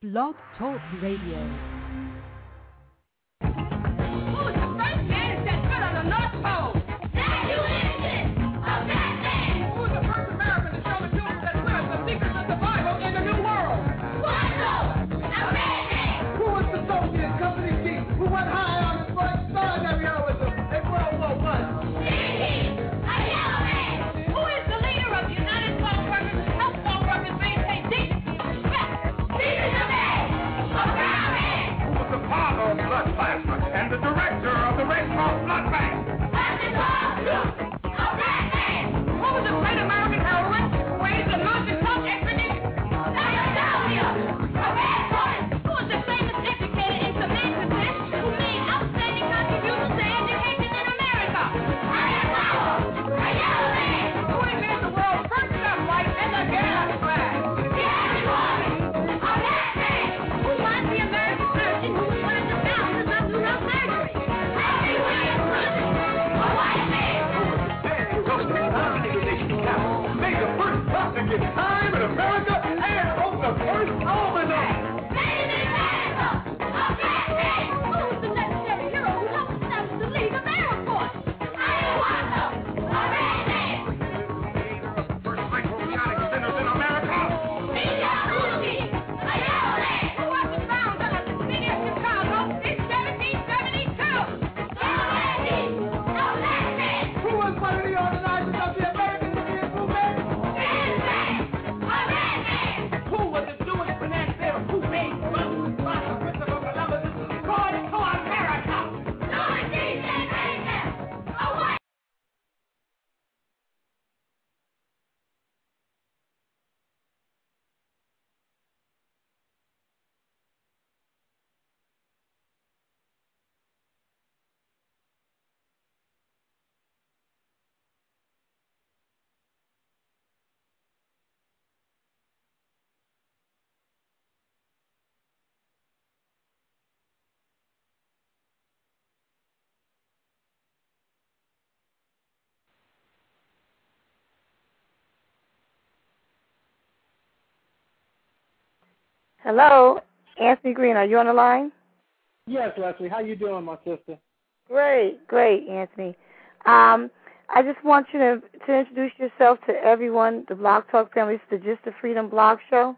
Blog Talk Radio. Who was the first man to set foot on the North Pole? That you innocent of that man. Who was the first American to show the children that live the secrets of survival in the New World? Quanto, a redneck. Who was the Soviet company chief who went high on his first military heroism in World War I? Lee, a yellow man. Who is the leader of the United Farm Workers and help farm workers maintain decency and respect? Stephen DeMay, a brown man. Who was the father of blood plasma and the director of the Red Cross Blood Bank? Who was a great American heroine who raised the Lewis Coast expedition? Philadelphia, a red woman. Who was the famous educator in Comanche who made outstanding contributions to education in America? A yellow man. Who invented the world's first stoplight and the gas flag? The Irish woman, a black man. Who was the American surgeon who was one of the founders of neurosurgery? Henry William Clinton, a white man. Made the first plastic in time in America and wrote the first almanac. Made in America, a black man. Who was the legendary hero who helped establish the League of Air Force? Hiawatha, a red man. First microbionic centers in America. John Uzi, a yellow man. Who was the founder of the city of Chicago in 1772? John Landis, a black man. Who was one of the organizers of the American Indian movement? Ben Frank, a red man. Who was the Jewish financier who made funds by the Christopher Columbus going to America? Dorothy J. Baker, a white. Hello, Anthony Green. Are you on the line? Yes, Leslie. How you doing, my sister? Great, Anthony. I just want you to introduce yourself to everyone, the Blog Talk family. It's the Just the Freedom Blog Show.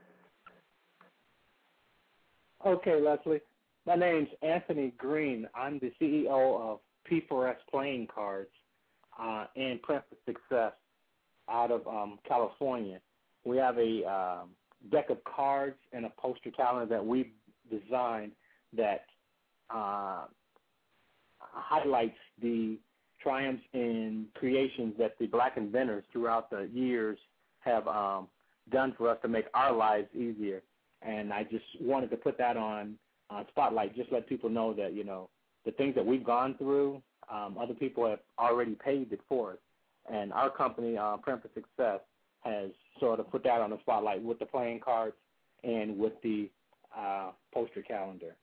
Okay, Leslie. My name's Anthony Green. I'm the CEO of P4S Playing Cards and Print for Success out of California. We have a deck of cards and a poster calendar that we designed that highlights the triumphs and creations that the black inventors throughout the years have done for us to make our lives easier. And I just wanted to put that on Spotlight, just let people know that, you know, the things that we've gone through, other people have already paid it for us. And our company, Print for Success, has sort of put that on the spotlight with the playing cards and with the poster calendar.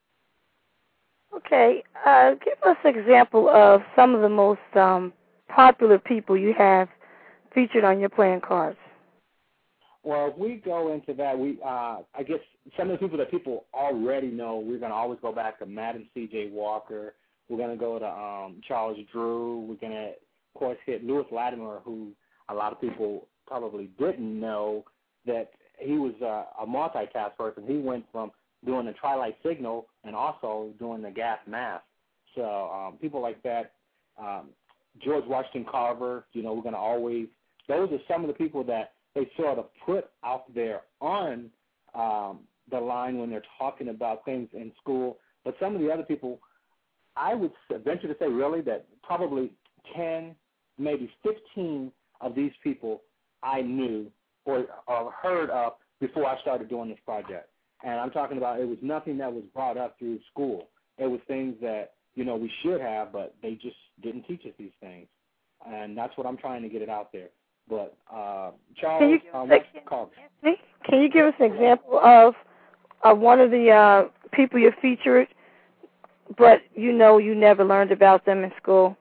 Okay, give us an example of some of the most popular people you have featured on your playing cards. Well, if we go into that, I guess some of the people that people already know, we're going to always go back to Madam C.J. Walker. We're going to go to Charles Drew. We're going to, of course, hit Lewis Latimer, who a lot of people probably didn't know that he was a multitask person. He went from doing the Twilight Signal and also doing the gas mask. So people like that, George Washington Carver, you know, we're going to always, those are some of the people that they sort of put out there on the line when they're talking about things in school. But some of the other people, I would venture to say really that probably 10, maybe 15 of these people I knew or heard of before I started doing this project. And I'm talking about it was nothing that was brought up through school. It was things that, you know, we should have, but they just didn't teach us these things. And that's what I'm trying to get it out there. But Charles, can you give us an example of one of the people you featured, but you know you never learned about them in school?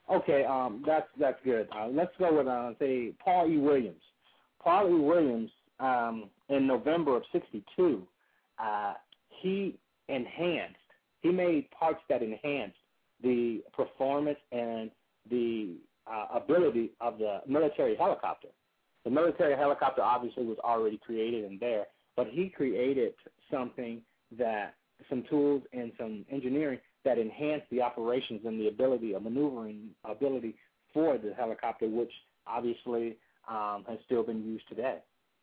Okay, that's good. Let's go with say Paul E. Williams. Paul E. Williams in November of '62, he made parts that enhanced the performance and the ability of the military helicopter. The military helicopter obviously was already created and there, but he created some tools and some engineering that enhanced the operations and the maneuvering ability for the helicopter, which obviously has still been used today.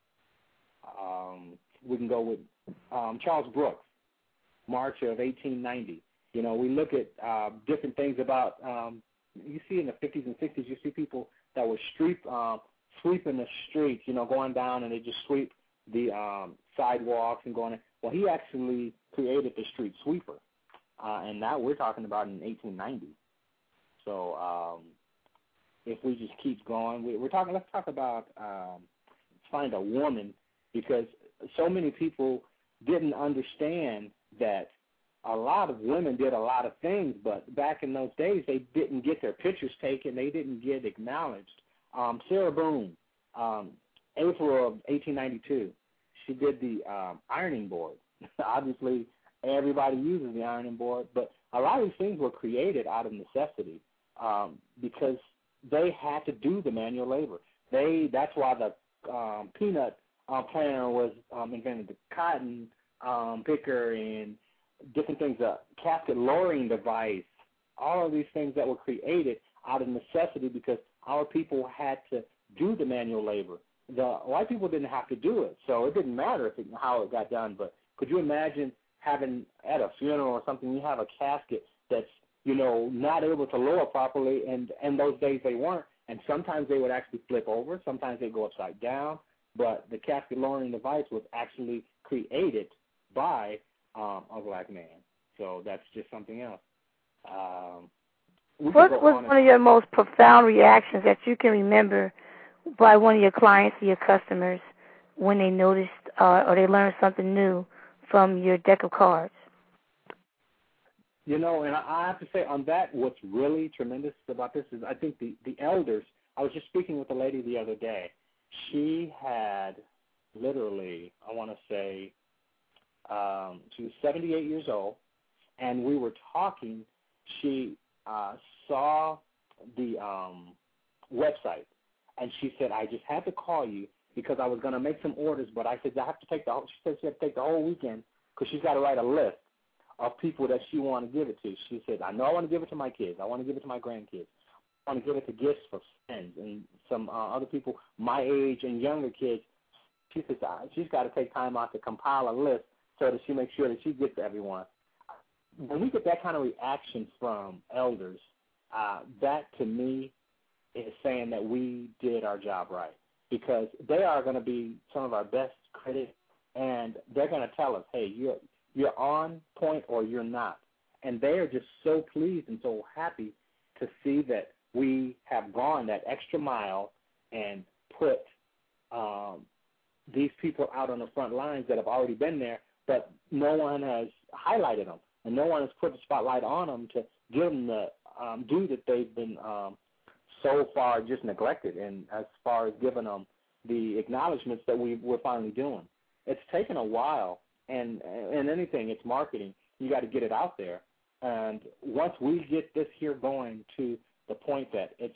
We can go with Charles Brooks, March of 1890. We look at different things about, you see in the 50s and 60s, you see people that were sweeping the streets, going down and they just sweep the sidewalks and going in. Well, he actually created the street sweeper, and now we're talking about in 1890. So if we just keep going, let's talk about find a woman, because so many people didn't understand that a lot of women did a lot of things, but back in those days, they didn't get their pictures taken. They didn't get acknowledged. Sarah Boone, April of 1892, she did the ironing board. Obviously, everybody uses the ironing board, but a lot of these things were created out of necessity because they had to do the manual labor. That's why the peanut planter was invented, the cotton picker and different things, a casket lowering device, all of these things that were created out of necessity because our people had to do the manual labor. The white people didn't have to do it, so it didn't matter how it got done. But could you imagine having at a funeral or something, you have a casket that's, not able to lower properly, and in those days they weren't, and sometimes they would actually flip over, sometimes they go upside down, but the casket lowering device was actually created by a black man. So that's just something else. What was one of your most profound reactions that you can remember by one of your clients or your customers when they noticed or they learned something new from your deck of cards? And I have to say on that, what's really tremendous about this is I think the elders, I was just speaking with a lady the other day. She had literally, I want to say, she was 78 years old, and we were talking. She saw the website, and she said, I just had to call you because I was going to make some orders, but I said, I have to take she said she had to take the whole weekend because she's got to write a list of people that she want to give it to. She said, I know I want to give it to my kids. I want to give it to my grandkids. I want to give it to gifts for friends and some other people my age and younger kids. She says she's got to take time out to compile a list so that she makes sure that she gets to everyone. When we get that kind of reaction from elders, that to me is saying that we did our job right, because they are going to be some of our best critics, and they're going to tell us, hey, you're on point or you're not. And they are just so pleased and so happy to see that we have gone that extra mile and put these people out on the front lines that have already been there, but no one has highlighted them, and no one has put the spotlight on them to give them the due that they've been so far just neglected, and as far as giving them the acknowledgments that we're finally doing. It's taken a while, and anything, it's marketing. You got to get it out there. And once we get this here going to the point that it's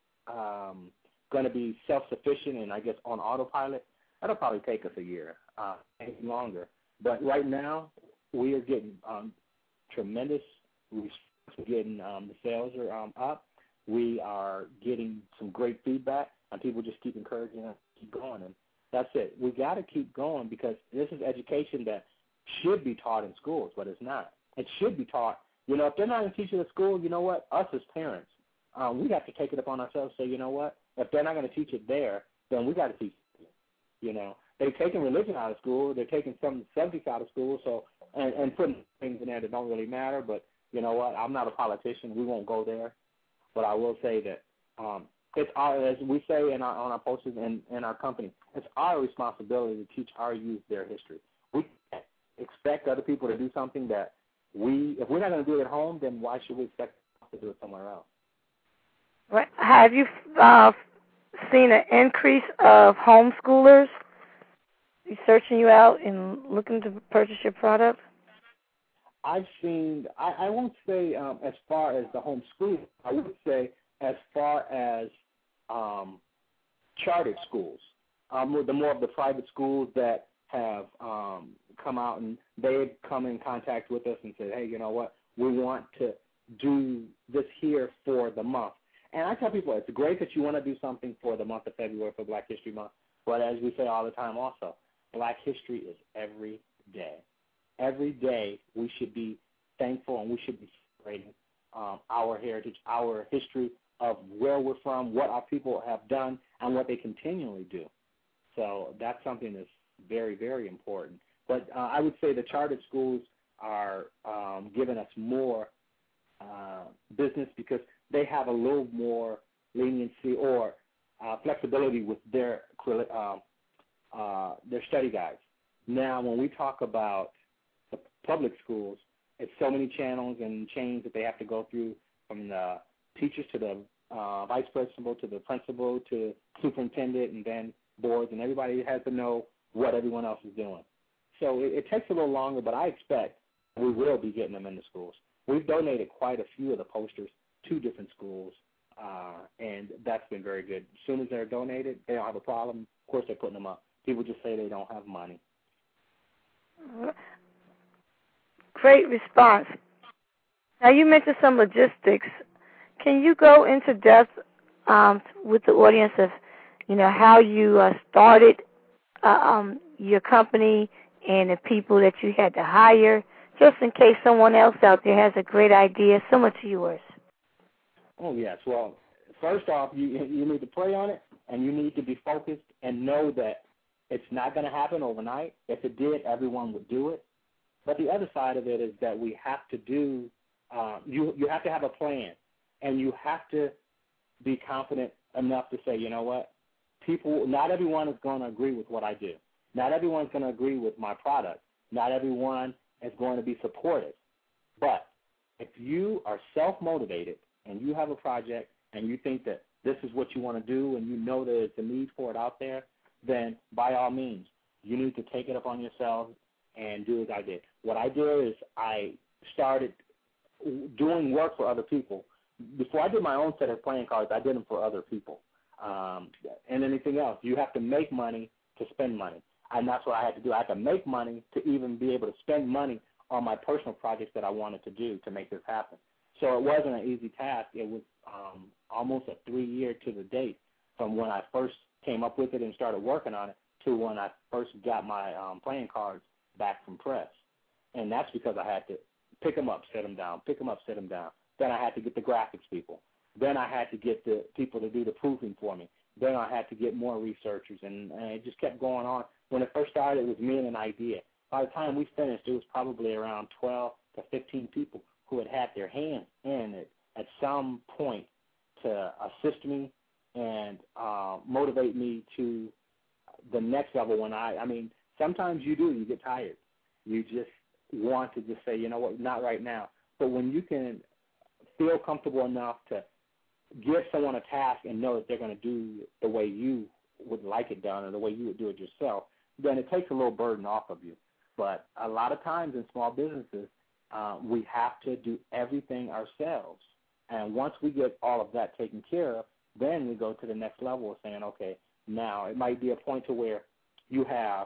going to be self-sufficient and, I guess, on autopilot, that'll probably take us a year, maybe longer. But right now, we are getting tremendous response. We're getting the sales are up. We are getting some great feedback, and people just keep encouraging us to keep going. And that's it. We got to keep going because this is education that should be taught in schools, but it's not. It should be taught. If they're not going to teach it at school, you know what? Us as parents, we have to take it upon ourselves and say, you know what? If they're not going to teach it there, then we got to teach it. They've taken religion out of school. They're taking some subjects out of school, so and putting things in there that don't really matter. But you know what? I'm not a politician. We won't go there. But I will say that it's our, as we say on our posters in our company, it's our responsibility to teach our youth their history. We can't expect other people to do something that if we're not going to do it at home, then why should we expect to do it somewhere else? Right. Have you seen an increase of homeschoolers searching you out and looking to purchase your product? I've seen, I won't say as far as the homeschool, I would say as far as chartered schools, the more of the private schools that have come out and they've come in contact with us and said, hey, you know what, we want to do this here for the month. And I tell people it's great that you want to do something for the month of February for Black History Month, but as we say all the time also, Black history is every day. Every day we should be thankful and we should be celebrating our heritage, our history of where we're from, what our people have done, and what they continually do. So that's something that's very, very important. But I would say the chartered schools are giving us more business because they have a little more leniency or flexibility with their study guides. Now, when we talk about the public schools, it's so many channels and chains that they have to go through, from the teachers to the vice principal to the principal to superintendent and then boards, and everybody has to know what everyone else is doing. So it takes a little longer, but I expect we will be getting them into schools. We've donated quite a few of the posters to different schools, and that's been very good. As soon as they're donated, they don't have a problem. Of course, they're putting them up. People just say they don't have money. Great response. Now, you mentioned some logistics. Can you go into depth with the audience of, how you started your company and the people that you had to hire, just in case someone else out there has a great idea similar to yours? Oh, yes. Well, first off, you need to pray on it, and you need to be focused and know that it's not going to happen overnight. If it did, everyone would do it. But the other side of it is that we have to do you have to have a plan, and you have to be confident enough to say, you know what, not everyone is going to agree with what I do. Not everyone's going to agree with my product. Not everyone is going to be supportive. But if you are self-motivated and you have a project and you think that this is what you want to do and you know there's a need for it out there, then by all means, you need to take it upon yourself and do as I did. What I did is I started doing work for other people. Before I did my own set of playing cards, I did them for other people. And anything else, you have to make money to spend money. And that's what I had to do. I had to make money to even be able to spend money on my personal projects that I wanted to do to make this happen. So it wasn't an easy task. It was almost a 3-year to the date from when I first came up with it and started working on it to when I first got my playing cards back from press. And that's because I had to pick them up, set them down, pick them up, set them down. Then I had to get the graphics people. Then I had to get the people to do the proofing for me. Then I had to get more researchers, and it just kept going on. When it first started, it was me and an idea. By the time we finished, it was probably around 12 to 15 people who had had their hands in it at some point to assist me and motivate me to the next level. When I mean, sometimes you get tired. You just want to just say, you know what, not right now. But when you can feel comfortable enough to give someone a task and know that they're going to do the way you would like it done or the way you would do it yourself, then it takes a little burden off of you. But a lot of times in small businesses, we have to do everything ourselves. And once we get all of that taken care of, then we go to the next level of saying, okay, now it might be a point to where you have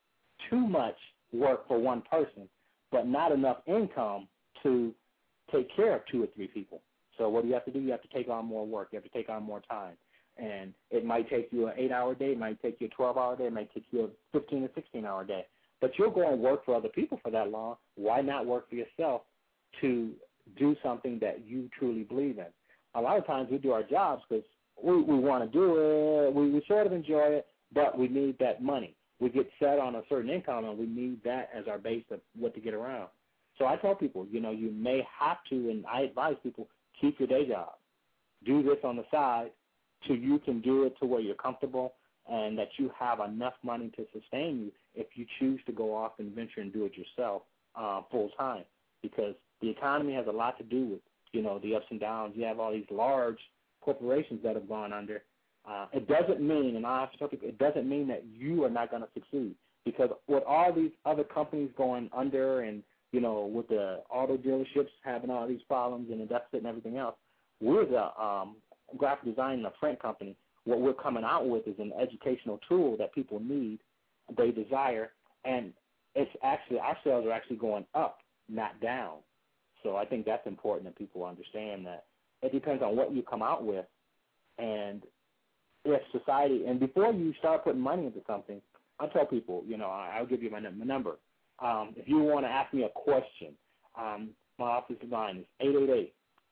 too much work for one person, but not enough income to take care of 2 or 3 people. So what do you have to do? You have to take on more work. You have to take on more time. And it might take you an 8-hour day. It might take you a 12-hour day. It might take you a 15 or 16-hour day. But you'll go and work for other people for that long. Why not work for yourself to do something that you truly believe in? A lot of times we do our jobs because we want to do it. We sort of enjoy it, but we need that money. We get set on a certain income, and we need that as our base of what to get around. So I tell people, you may have to, and I advise people, keep your day job. Do this on the side till you can do it to where you're comfortable and that you have enough money to sustain you if you choose to go off and venture and do it yourself full time. Because the economy has a lot to do with, the ups and downs. You have all these large corporations that have gone under. It doesn't mean, and I have to tell people, it doesn't mean that you are not going to succeed. because with all these other companies going under and, with the auto dealerships having all these problems and the deficit and everything else, we're the graphic design and the print company. What we're coming out with is an educational tool that people need, they desire, and it's actually, our sales are actually going up, not down. So I think that's important that people understand that it depends on what you come out with. And if society, and before you start putting money into something, I tell people, I'll give you my number. If you want to ask me a question, my office line is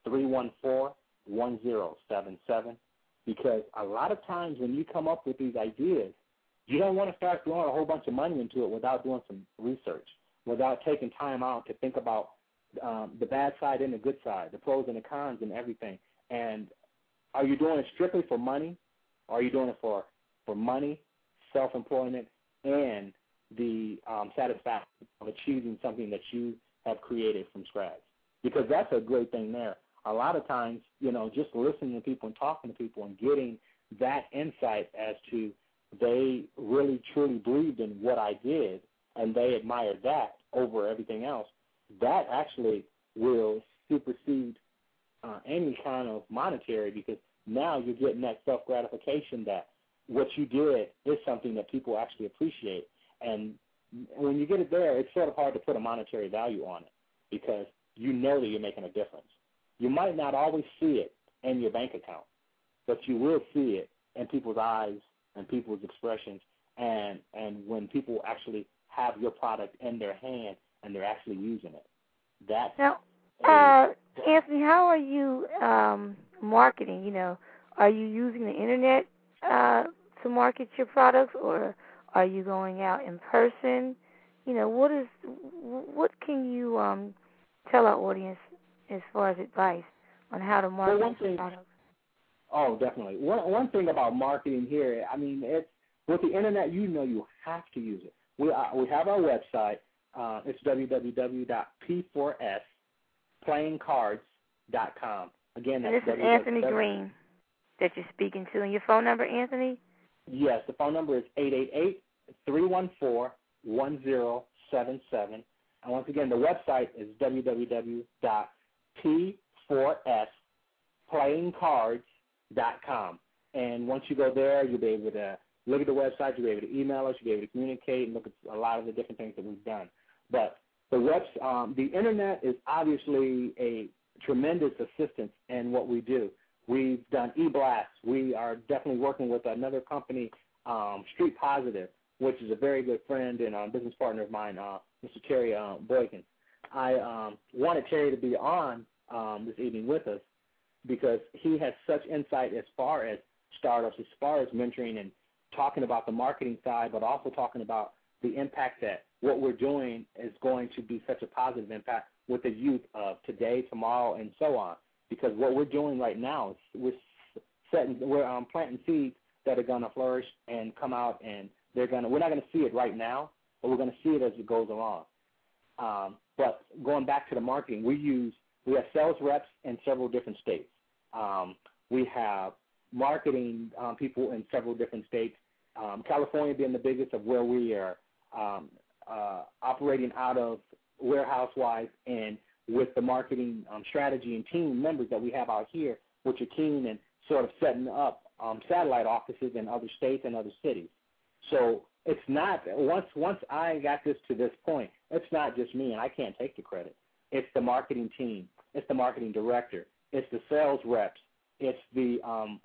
888-314-1077, because a lot of times when you come up with these ideas, you don't want to start throwing a whole bunch of money into it without doing some research, without taking time out to think about the bad side and the good side, the pros and the cons and everything. And are you doing it strictly for money? Or are you doing it for money, self-employment, and the satisfaction of achieving something that you have created from scratch? Because that's a great thing there. A lot of times, just listening to people and talking to people and getting that insight as to they really, truly believed in what I did and they admired that over everything else, that actually will supersede any kind of monetary, because now you're getting that self-gratification that what you did is something that people actually appreciate. And when you get it there, it's sort of hard to put a monetary value on it because you know that you're making a difference. You might not always see it in your bank account, but you will see it in people's eyes and people's expressions, and when people actually have your product in their hand and they're actually using it. That's Anthony, how are you marketing? Are you using the internet to market your products, or are you going out in person? What can you tell our audience as far as advice on how to market your products? Oh, definitely. One thing about marketing here, it's with the internet, you have to use it. We have our website. It's www.p4splayingcards.com. Again, that's this is Anthony Green that you're speaking to. And your phone number, Anthony? Yes, the phone number is 888-314-1077. And once again, the website is www.p4splayingcards.com. And once you go there, you'll be able to look at the website, you'll be able to email us, you'll be able to communicate and look at a lot of the different things that we've done. But the internet is obviously a tremendous assistance in what we do. We've done e-blasts. We are definitely working with another company, Street Positive, which is a very good friend and business partner of mine, Mr. Terry Boykin. I wanted Terry to be on this evening with us because he has such insight as far as startups, as far as mentoring and talking about the marketing side, but also talking about the impact that what we're doing is going to be such a positive impact with the youth of today, tomorrow, and so on. Because what we're doing right now is we're planting seeds that are going to flourish and come out, and we're not going to see it right now, but we're going to see it as it goes along. But going back to the marketing, we have sales reps in several different states. We have marketing people in several different states. California being the biggest of where we are operating out of warehouse-wise, and with the marketing strategy and team members that we have out here, which are keen and sort of setting up satellite offices in other states and other cities. So it's not, once I got this to this point, it's not just me, and I can't take the credit. It's the marketing team. It's the marketing director. It's the sales reps. It's the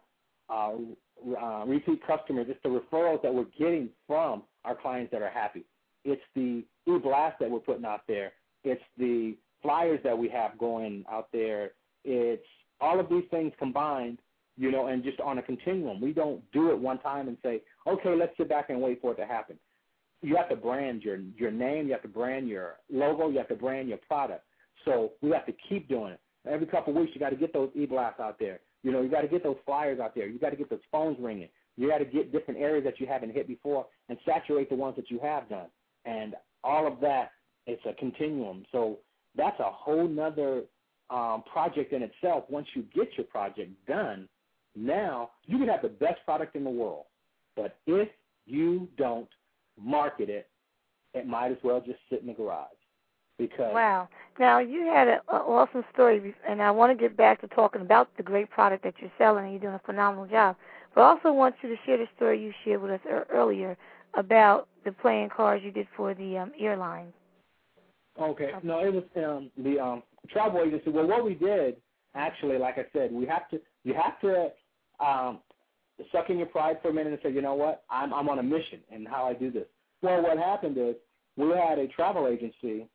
repeat customers. It's the referrals that we're getting from our clients that are happy. It's the e-blast that we're putting out there. It's the flyers that we have going out there. It's all of these things combined, and just on a continuum. We don't do it one time and say, okay, let's sit back and wait for it to happen. You have to brand your name. You have to brand your logo. You have to brand your product. So we have to keep doing it. Every couple of weeks, you got to get those e-blasts out there. You got to get those flyers out there. You got to get those phones ringing. You got to get different areas that you haven't hit before and saturate the ones that you have done. And all of that, it's a continuum. So that's a whole nother project in itself. Once you get your project done, now you can have the best product in the world. But if you don't market it it might as well just sit in the garage. Because wow. Now, you had an awesome story, and I want to get back to talking about the great product that you're selling, and you're doing a phenomenal job. But I also want you to share the story you shared with us earlier about the playing cards you did for the airline. Okay. No, it was the travel agency. Well, what we did, actually, like I said, you have to suck in your pride for a minute and say, you know what, I'm on a mission and how I do this. Well, what happened is we had a travel agency,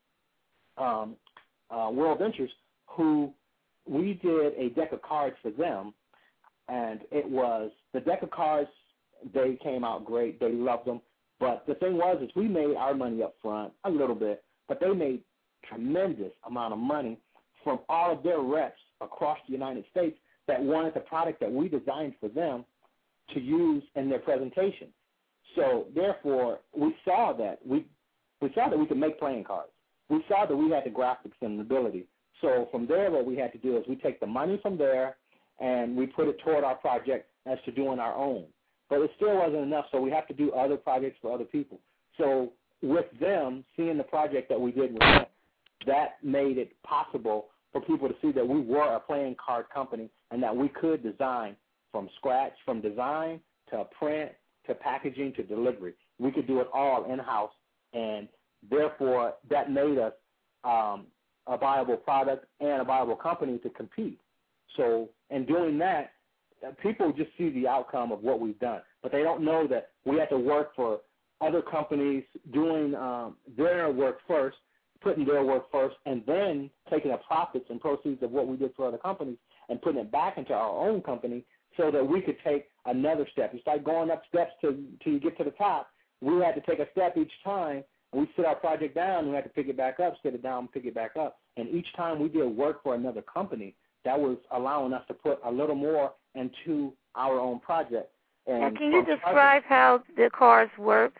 World Ventures, who we did a deck of cards for them, and it was the deck of cards. They came out great. They loved them. But the thing was is we made our money up front a little bit, but they made tremendous amount of money from all of their reps across the United States that wanted the product that we designed for them to use in their presentation. So therefore, we saw that we could make playing cards. We saw that we had the graphics and the ability. So from there, what we had to do is we take the money from there and we put it toward our project as to doing our own. But it still wasn't enough, so we have to do other projects for other people. So with them, seeing the project that we did with them, that made it possible for people to see that we were a playing card company and that we could design from scratch, from design to print to packaging to delivery. We could do it all in-house, and therefore that made us a viable product and a viable company to compete. So in doing that, people just see the outcome of what we've done, but they don't know that we had to work for other companies doing their work first, putting their work first, and then taking the profits and proceeds of what we did for other companies and putting it back into our own company so that we could take another step. It's like going up steps till you get to the top. We had to take a step each time, and we sit our project down, and we had to pick it back up, sit it down, pick it back up. And each time we did work for another company, that was allowing us to put a little more into our own project. And can you describe how the cards work?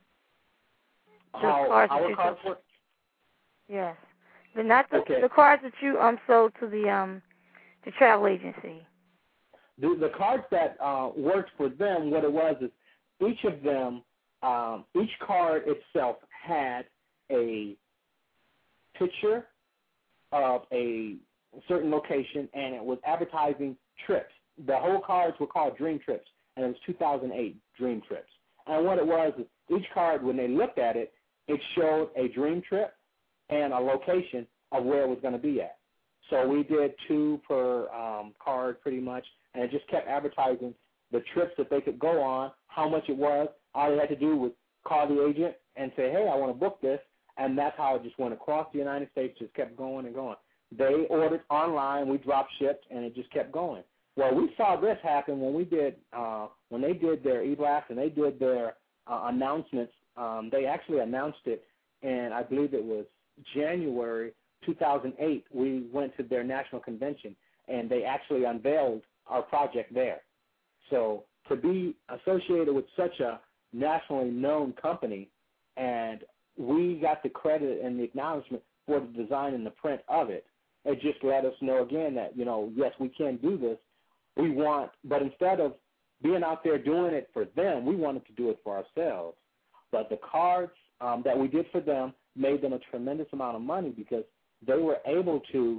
How our cards work? Yes. But not the cards that you sold to the travel agency. The cards that worked for them, what it was is each of them, each card itself had a picture of a certain location, and it was advertising trips. The whole cards were called Dream Trips, and it was 2008 Dream Trips. And what it was is each card, when they looked at it, it showed a dream trip and a location of where it was going to be at. So we did 2 per card pretty much, and it just kept advertising the trips that they could go on, how much it was. All they had to do was call the agent and say, hey, I want to book this, and that's how it just went across the United States, just kept going and going. They ordered online, we drop shipped, and it just kept going. Well, we saw this happen when we did when they did their e-blast and they did their announcements. They actually announced it, and I believe it was January 2008. We went to their national convention, and they actually unveiled our project there. So to be associated with such a nationally known company, and we got the credit and the acknowledgement for the design and the print of it, it just let us know again that, yes, we can do this. But instead of being out there doing it for them, we wanted to do it for ourselves. But the cards that we did for them made them a tremendous amount of money because they were able to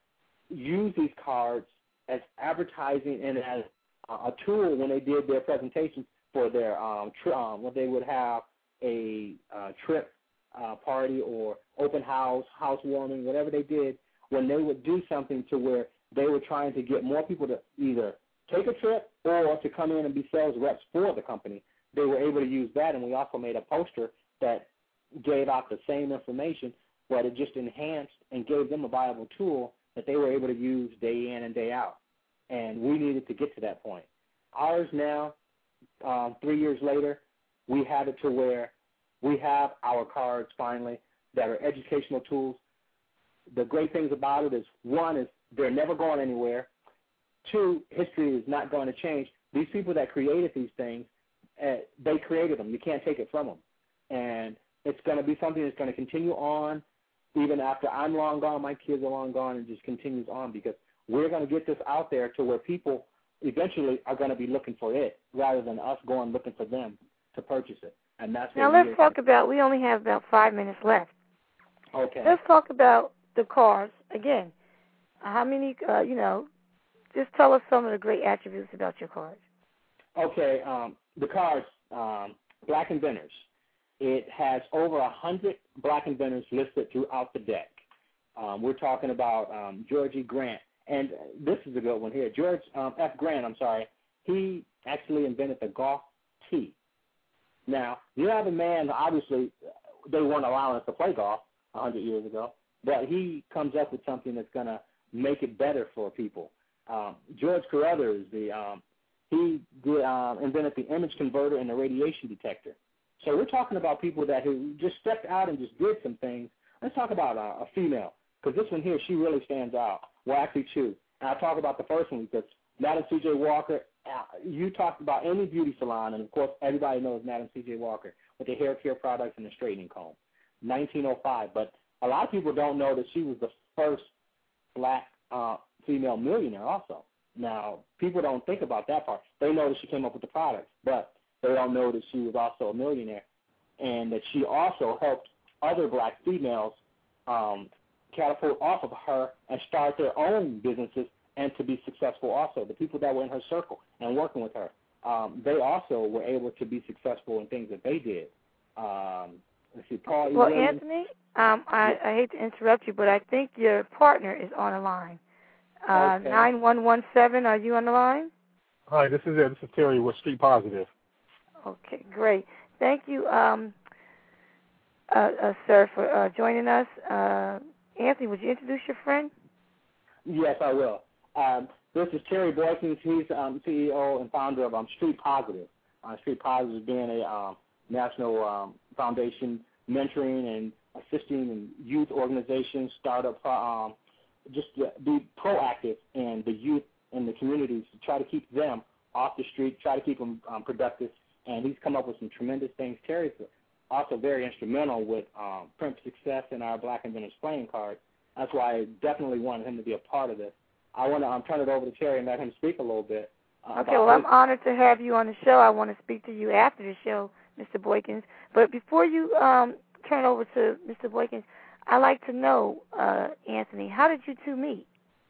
use these cards as advertising and as a tool when they did their presentations for their when they would have a trip party or open house, housewarming, whatever they did, when they would do something to where they were trying to get more people to either take a trip or to come in and be sales reps for the company, they were able to use that. And we also made a poster that gave out the same information, but it just enhanced and gave them a viable tool that they were able to use day in and day out. And we needed to get to that point. Ours now, 3 years later, we have it to where we have our cards finally that are educational tools. The great things about it is, one, is they're never going anywhere. 2, history is not going to change. These people that created these things, they created them. You can't take it from them. And it's going to be something that's going to continue on even after I'm long gone, my kids are long gone, and just continues on because we're going to get this out there to where people eventually are going to be looking for it rather than us going looking for them to purchase it. And that's now let's talk about. We only have about 5 minutes left. Okay. Let's talk about the cars again. How many? Just tell us some of the great attributes about your cars. Okay. The cars, Black Inventors. It has over 100 Black Inventors listed throughout the deck. We're talking about George E. Grant, and this is a good one here. George F. Grant, he actually invented the Golf tee. Now, you have a man, obviously, they weren't allowing us to play golf 100 years ago, but he comes up with something that's going to make it better for people. George Carruthers, he invented the image converter and the radiation detector. So we're talking about people who just stepped out and just did some things. Let's talk about a female, because this one here, she really stands out. Well, actually two. And I'll talk about the first one because Madam C.J. Walker, you talked about any beauty salon, and, of course, everybody knows Madam C.J. Walker with the hair care products and the straightening comb, 1905. But a lot of people don't know that she was the first Black female millionaire also. Now, people don't think about that part. They know that she came up with the products, but they don't know that she was also a millionaire and that she also helped other Black females catapult off of her and start their own businesses and to be successful also. The people that were in her circle and working with her, they also were able to be successful in things that they did. Let's see, Paul E. Well, Williams. Anthony, I hate to interrupt you, but I think your partner is on the line. Okay. 9117, are you on the line? Hi, this is Terry with Street Positive. Okay, great. Thank you, sir, for joining us. Anthony, would you introduce your friend? Yes, I will. This is Terry Boykins. He's CEO and founder of Street Positive. Street Positive being a national foundation mentoring and assisting in youth organizations, startup, just to be proactive in the youth in the communities to try to keep them off the street, try to keep them productive. And he's come up with some tremendous things. Terry's also very instrumental with Pimp Success and our Black Inventors playing cards. That's why I definitely wanted him to be a part of this. I want to turn it over to Terry and let him speak a little bit. Okay, well, I'm honored to have you on the show. I want to speak to you after the show, Mr. Boykins. But before you turn over to Mr. Boykins, I'd like to know, Anthony, how did you two meet?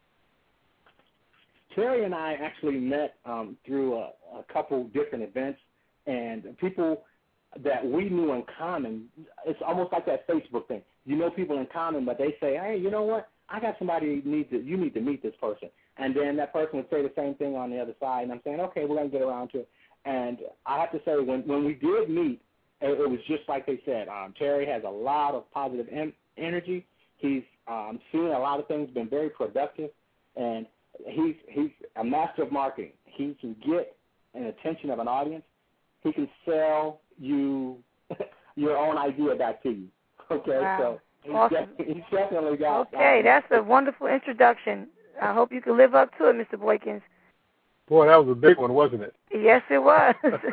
Terry and I actually met through a couple different events, and people that we knew in common. It's almost like that Facebook thing. You know people in common, but they say, hey, you know what? I got somebody you need to meet this person. And then that person would say the same thing on the other side, and I'm saying, okay, we're going to get around to it. And I have to say, when we did meet, it was just like they said. Terry has a lot of positive energy. He's seen a lot of things, been very productive, and he's a master of marketing. He can get an attention of an audience. He can sell you your own idea back to you. Okay, wow. So awesome. he's definitely got. Okay, that's a wonderful introduction. I hope you can live up to it, Mr. Boykins. Boy, that was a big one, wasn't it? Yes, it was.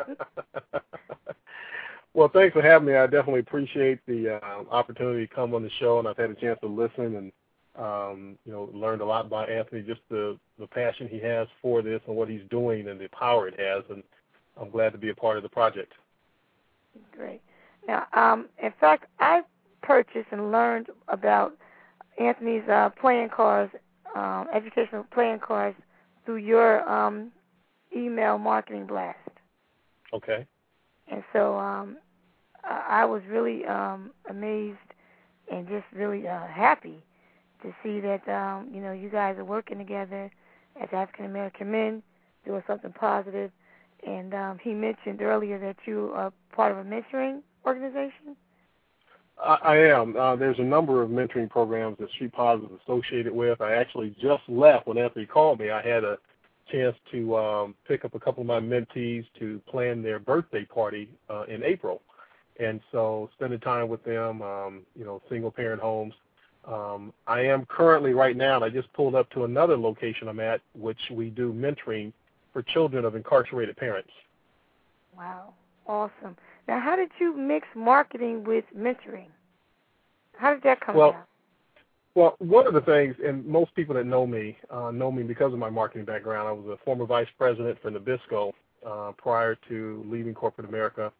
Well, thanks for having me. I definitely appreciate the opportunity to come on the show, and I've had a chance to listen and learned a lot about Anthony, just the passion he has for this and what he's doing and the power it has, and I'm glad to be a part of the project. Great. Now, in fact, I purchased and learned about Anthony's playing cards, educational playing cards, through your email marketing blast. Okay. And so I was really amazed and just really happy to see that, you guys are working together as African-American men, doing something positive. And he mentioned earlier that you are part of a mentoring organization? I am. There's a number of mentoring programs that Street Positive is associated with. I actually just left when Anthony called me. I had a chance to pick up a couple of my mentees to plan their birthday party in April. And so spending time with them, single-parent homes. I am currently right now, and I just pulled up to another location I'm at, which we do mentoring for children of incarcerated parents. Wow, awesome. Now, how did you mix marketing with mentoring? How did that come about? Well, one of the things, and most people that know me because of my marketing background. I was a former vice president for Nabisco prior to leaving corporate America.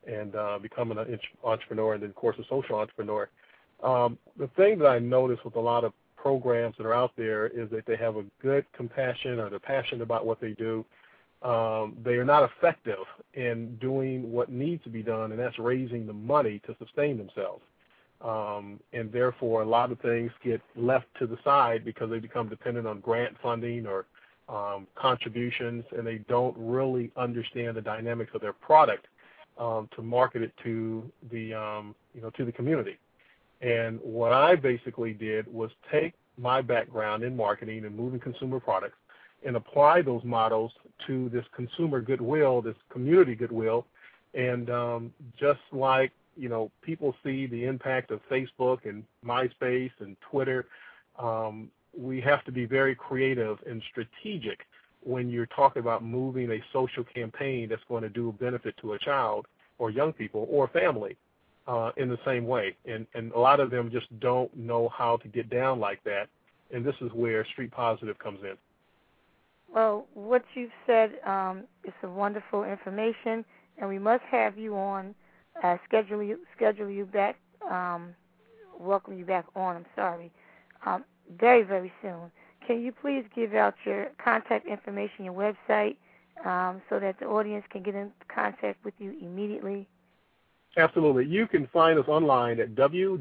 and becoming an entrepreneur, and then, of course, a social entrepreneur. The thing that I notice with a lot of programs that are out there is that they have a good compassion, or they're passionate about what they do. They are not effective in doing what needs to be done, and that's raising the money to sustain themselves. And therefore, a lot of things get left to the side because they become dependent on grant funding or contributions, and they don't really understand the dynamics of their product to market it to the to the community. And what I basically did was take my background in marketing and moving consumer products and apply those models to this consumer goodwill, this community goodwill, and just like people see the impact of Facebook and MySpace and Twitter, we have to be very creative and strategic when you're talking about moving a social campaign that's going to do a benefit to a child or young people or family in the same way. And a lot of them just don't know how to get down like that, and this is where Street Positive comes in. Well, what you've said is some wonderful information, and we must have you on, schedule you back, welcome you back on, I'm sorry, very, very soon. Can you please give out your contact information, your website, so that the audience can get in contact with you immediately? Absolutely. You can find us online at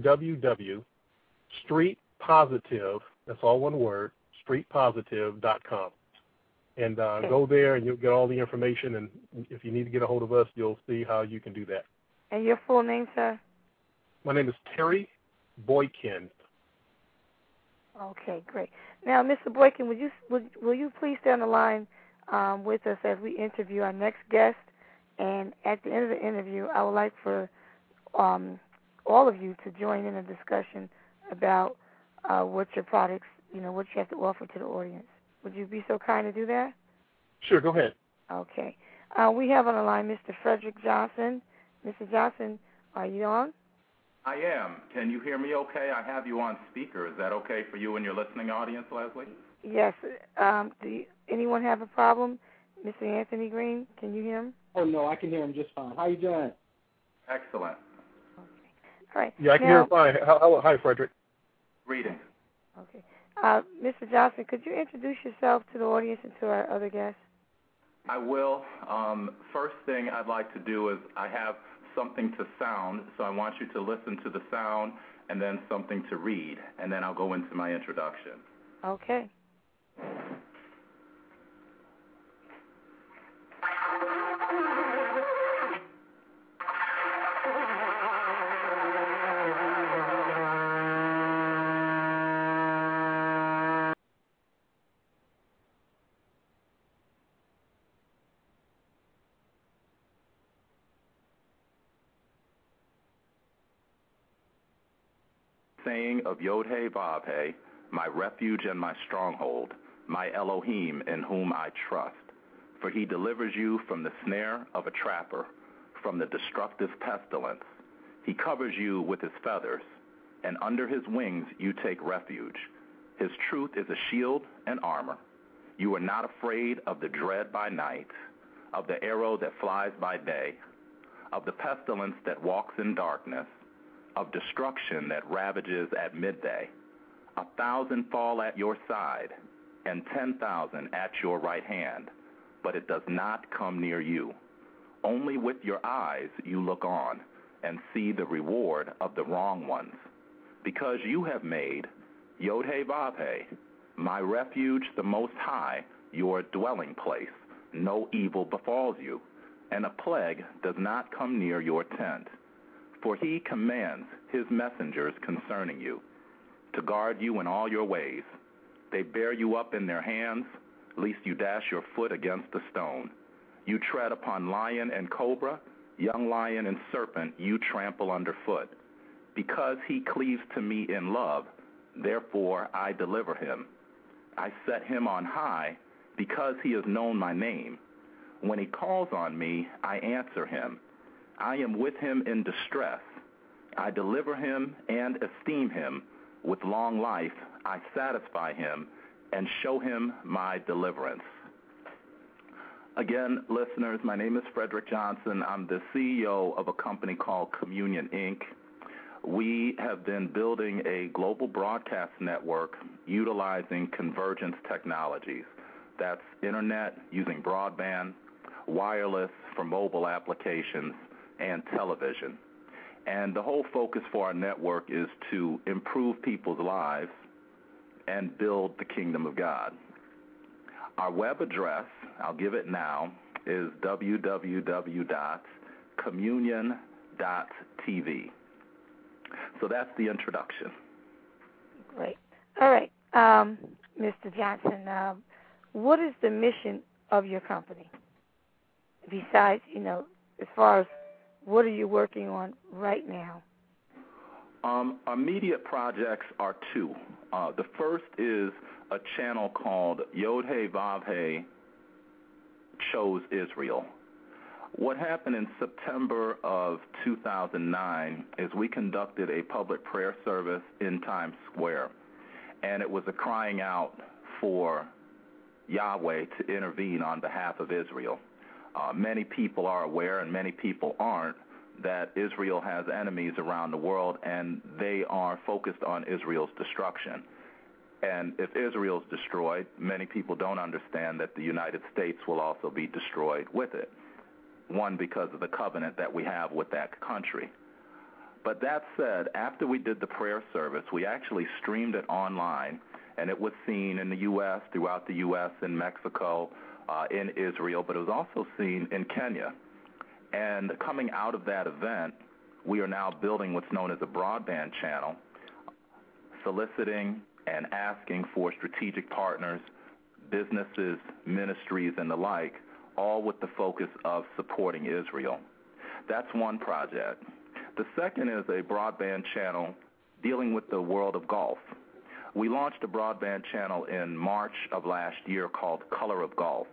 www.streetpositive, that's all one word, streetpositive.com. And go there, and you'll get all the information, and if you need to get a hold of us, you'll see how you can do that. And your full name, sir? My name is Terry Boykin. Okay, great. Now, Mr. Boykin, will you please stay on the line with us as we interview our next guest? And at the end of the interview, I would like for all of you to join in a discussion about what your products, what you have to offer to the audience. Would you be so kind to do that? Sure, go ahead. Okay. We have on the line Mr. Frederick Johnson. Mr. Johnson, are you on? I am. Can you hear me okay? I have you on speaker. Is that okay for you and your listening audience, Leslie? Yes. Anyone have a problem? Mr. Anthony Green, can you hear him? Oh, no, I can hear him just fine. How you doing? Excellent. Okay. All right. Yeah, I can hear him fine. Hi, Frederick. Greetings. Okay. Mr. Johnson, could you introduce yourself to the audience and to our other guests? I will. First thing I'd like to do is I have something to sound, so I want you to listen to the sound and then something to read, and then I'll go into my introduction. Okay. Saying of Yod-Heh-Vav-Heh, my refuge and my stronghold, my Elohim in whom I trust. For he delivers you from the snare of a trapper, from the destructive pestilence. He covers you with his feathers, and under his wings you take refuge. His truth is a shield and armor. You are not afraid of the dread by night, of the arrow that flies by day, of the pestilence that walks in darkness, of destruction that ravages at midday. 1,000 fall at your side, and 10,000 at your right hand, but it does not come near you. Only with your eyes you look on, and see the reward of the wrong ones. Because you have made Yod-Heh-Vav-Heh, my refuge the Most High, your dwelling place, no evil befalls you, and a plague does not come near your tent. For he commands his messengers concerning you, to guard you in all your ways. They bear you up in their hands, lest you dash your foot against a stone. You tread upon lion and cobra, young lion and serpent you trample underfoot. Because he cleaves to me in love, therefore I deliver him. I set him on high, because he has known my name. When he calls on me, I answer him. I am with him in distress. I deliver him and esteem him. With long life I satisfy him and show him my deliverance. Again, listeners, my name is Frederick Johnson. I'm the CEO of a company called Communion, Inc. We have been building a global broadcast network utilizing convergence technologies. That's internet using broadband, wireless for mobile applications, and television. And the whole focus for our network is to improve people's lives and build the kingdom of God. Our web address, I'll give it now, is www.communion.tv. So that's the introduction. Great. All right, Mr. Johnson, what is the mission of your company? Besides, as far as what are you working on right now? Immediate projects are two. The first is a channel called Yod-Heh Vav-Heh Chose Israel. What happened in September of 2009 is we conducted a public prayer service in Times Square, and it was a crying out for Yahweh to intervene on behalf of Israel. Many people are aware, and many people aren't, that Israel has enemies around the world, and they are focused on Israel's destruction. And if Israel's destroyed, many people don't understand that the United States will also be destroyed with it. One, because of the covenant that we have with that country. But that said, after we did the prayer service, we actually streamed it online, and it was seen in the U.S., throughout the U.S., in Mexico, in Israel, but it was also seen in Kenya. And coming out of that event, we are now building what's known as a broadband channel, soliciting and asking for strategic partners, businesses, ministries, and the like, all with the focus of supporting Israel. That's one project. The second is a broadband channel dealing with the world of golf. We launched a broadband channel in March of last year called Color of Golf.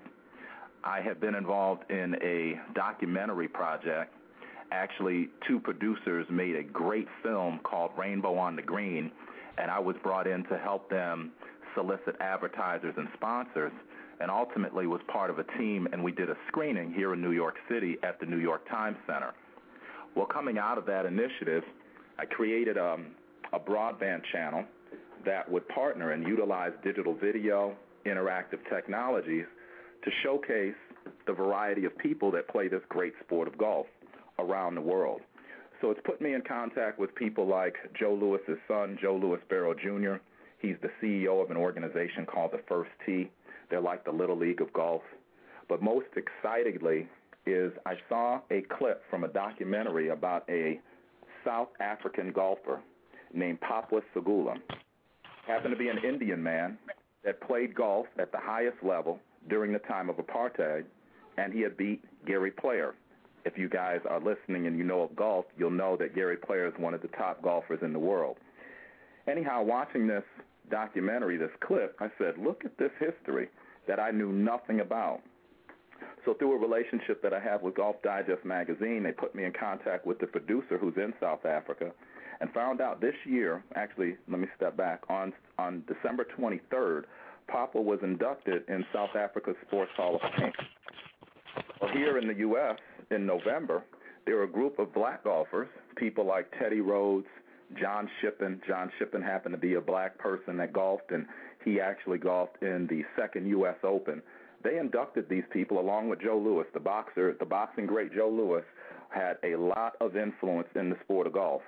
I have been involved in a documentary project. Actually, two producers made a great film called Rainbow on the Green, and I was brought in to help them solicit advertisers and sponsors, and ultimately was part of a team, and we did a screening here in New York City at the New York Times Center. Well, coming out of that initiative, I created a broadband channel that would partner and utilize digital video, interactive technologies to showcase the variety of people that play this great sport of golf around the world. So it's put me in contact with people like Joe Lewis's son, Joe Louis Barrow Jr. He's the CEO of an organization called the First Tee. They're like the Little League of golf. But most excitingly is I saw a clip from a documentary about a South African golfer named Papua Segula. Happened to be an Indian man that played golf at the highest level during the time of apartheid, and he had beat Gary Player. If you guys are listening and you know of golf, you'll know that Gary Player is one of the top golfers in the world. Anyhow, watching this documentary, this clip, I said, look at this history that I knew nothing about. So through a relationship that I have with Golf Digest magazine, they put me in contact with the producer who's in South Africa, and found out this year, actually, let me step back, on December 23rd, Papa was inducted in South Africa's Sports Hall of Fame. Well, here in the U.S., in November, there were a group of black golfers, people like Teddy Rhodes, John Shippen. John Shippen happened to be a black person that golfed, and he actually golfed in the second U.S. Open. They inducted these people along with Joe Louis, the boxer. The boxing great Joe Louis had a lot of influence in the sport of golf,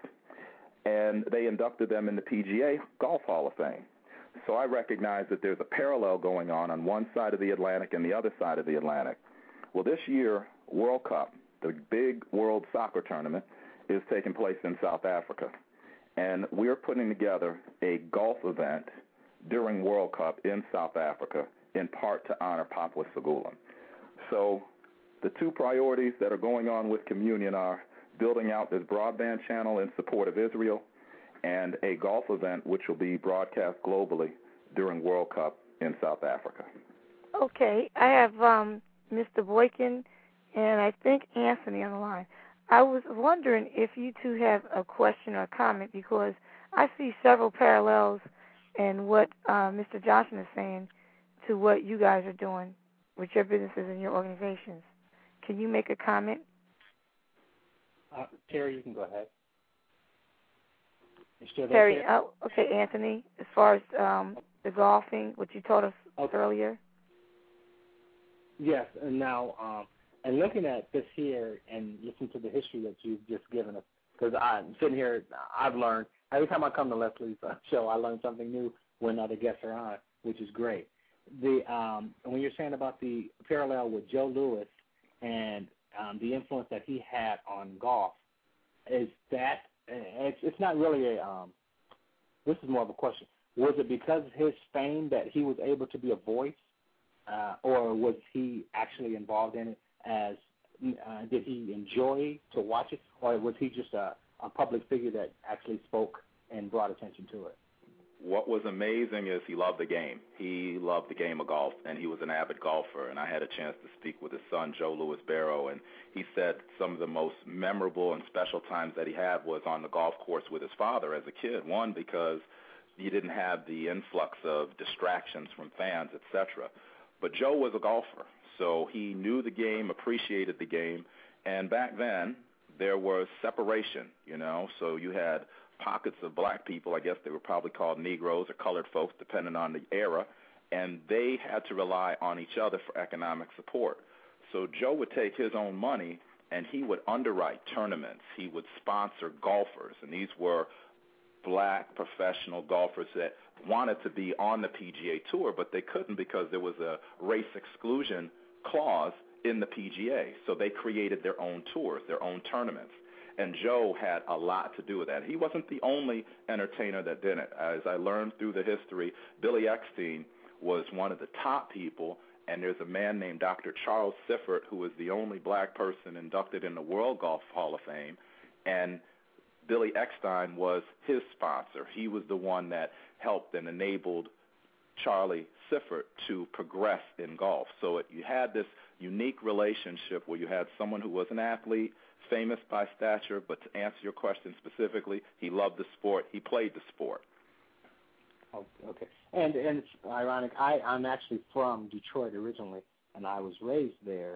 and they inducted them in the PGA Golf Hall of Fame. So I recognize that there's a parallel going on one side of the Atlantic and the other side of the Atlantic. Well, this year, World Cup, the big world soccer tournament, is taking place in South Africa. And we're putting together a golf event during World Cup in South Africa, in part to honor Papua Segula. So the two priorities that are going on with Communion are building out this broadband channel in support of Israel and a golf event which will be broadcast globally during World Cup in South Africa. Okay. I have Mr. Boykin and I think Anthony on the line. I was wondering if you two have a question or comment, because I see several parallels in what Mr. Johnson is saying to what you guys are doing with your businesses and your organizations. Can you make a comment? Terry, you can go ahead. You still there, Terry, okay, Anthony, as far as the golfing, what you told us earlier. Yes, and now, and looking at this here and listening to the history that you've just given us, because I'm sitting here, I've learned, every time I come to Leslie's show, I learn something new when other guests are on, which is great. When you're saying about the parallel with Joe Louis and the influence that he had on golf, is that, it's not really this is more of a question. Was it because of his fame that he was able to be a voice, or was he actually involved in it as, did he enjoy to watch it, or was he just a public figure that actually spoke and brought attention to it? What was amazing is he loved the game. He loved the game of golf, and he was an avid golfer. And I had a chance to speak with his son, Joe Louis Barrow, and he said some of the most memorable and special times that he had was on the golf course with his father as a kid. One, because he didn't have the influx of distractions from fans, etc. But Joe was a golfer, so he knew the game, appreciated the game, and back then there was separation, so you had pockets of black people, I guess they were probably called Negroes or colored folks, depending on the era, and they had to rely on each other for economic support. So Joe would take his own money, and he would underwrite tournaments. He would sponsor golfers, and these were black professional golfers that wanted to be on the PGA Tour, but they couldn't because there was a race exclusion clause in the PGA. So they created their own tours, their own tournaments. And Joe had a lot to do with that. He wasn't the only entertainer that did it. As I learned through the history, Billy Eckstein was one of the top people, and there's a man named Dr. Charles Sifford, who was the only black person inducted in the World Golf Hall of Fame, and Billy Eckstein was his sponsor. He was the one that helped and enabled Charlie Sifford to progress in golf. So you had this unique relationship where you had someone who was an athlete, famous by stature, but to answer your question specifically, he loved the sport. He played the sport. Oh, okay. And it's ironic. I'm actually from Detroit originally, and I was raised there.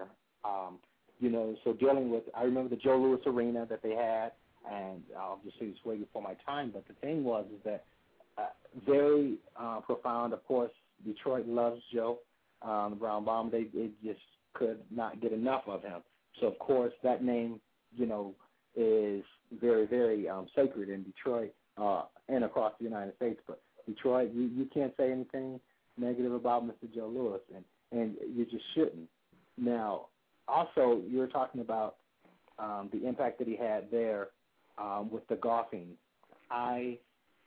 So dealing with, I remember the Joe Louis Arena that they had, and obviously it's way before my time, but the thing was is that very profound. Of course, Detroit loves Joe, the Brown Bomber. They just could not get enough of him. So, of course, that name, is very, very sacred in Detroit and across the United States. But Detroit, you can't say anything negative about Mr. Joe Louis, and you just shouldn't. Now, also, you were talking about the impact that he had there with the golfing. I'm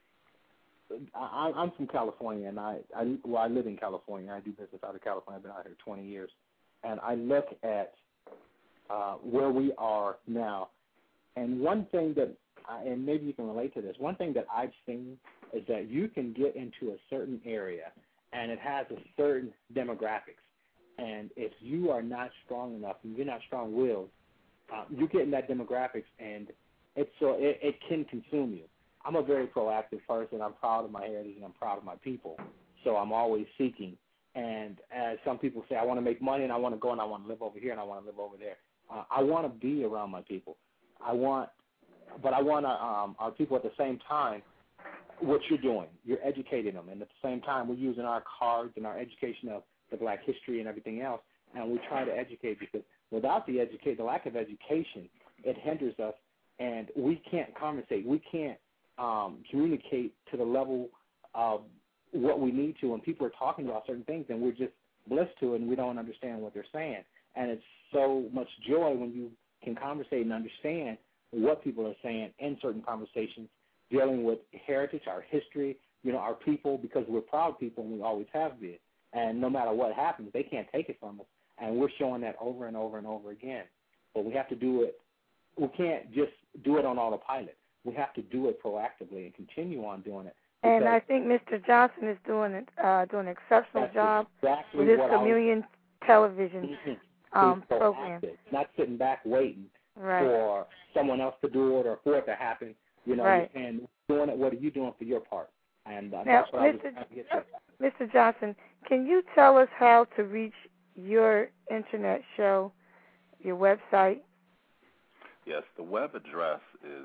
from California, and I live in California. I do business out of California. I've been out here 20 years. And I look at where we are now. And one thing that, and maybe you can relate to this, one thing that I've seen is that you can get into a certain area, and it has a certain demographics. And if you are not strong enough, and you're not strong-willed, you get in that demographics, and it can consume you. I'm a very proactive person. I'm proud of my heritage, and I'm proud of my people. So I'm always seeking. And as some people say, I want to make money, and I want to go, and I want to live over here, and I want to live over there. I want to be around my people. I want our people at the same time, what you're doing, you're educating them. And at the same time, we're using our cards and our education of the black history and everything else, and we try to educate, because without the lack of education, it hinders us, and we can't conversate. We can't communicate to the level of what we need to when people are talking about certain things, and we're just blissed to it, and we don't understand what they're saying. And it's so much joy when you can conversate and understand what people are saying in certain conversations, dealing with heritage, our history, our people, because we're proud people, and we always have been. And no matter what happens, they can't take it from us. And we're showing that over and over and over again. But we have to do it. We can't just do it on autopilot. We have to do it proactively and continue on doing it. And I think Mr. Johnson is doing an exceptional job with his communion television program. Not sitting back waiting for someone else to do it or for it to happen, and doing it. What are you doing for your part? And now, that's what I was trying to get to. Mr. Johnson, can you tell us how to reach your internet show, your website? Yes, the web address is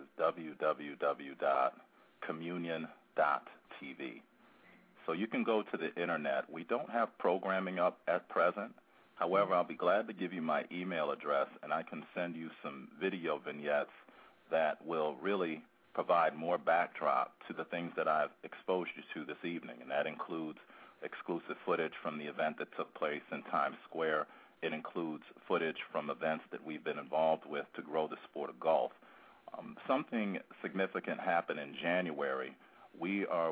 www.communion.tv. So you can go to the internet. We don't have programming up at present. However, I'll be glad to give you my email address, and I can send you some video vignettes that will really provide more backdrop to the things that I've exposed you to this evening, and that includes exclusive footage from the event that took place in Times Square. It includes footage from events that we've been involved with to grow the sport of golf. Something significant happened in January. We are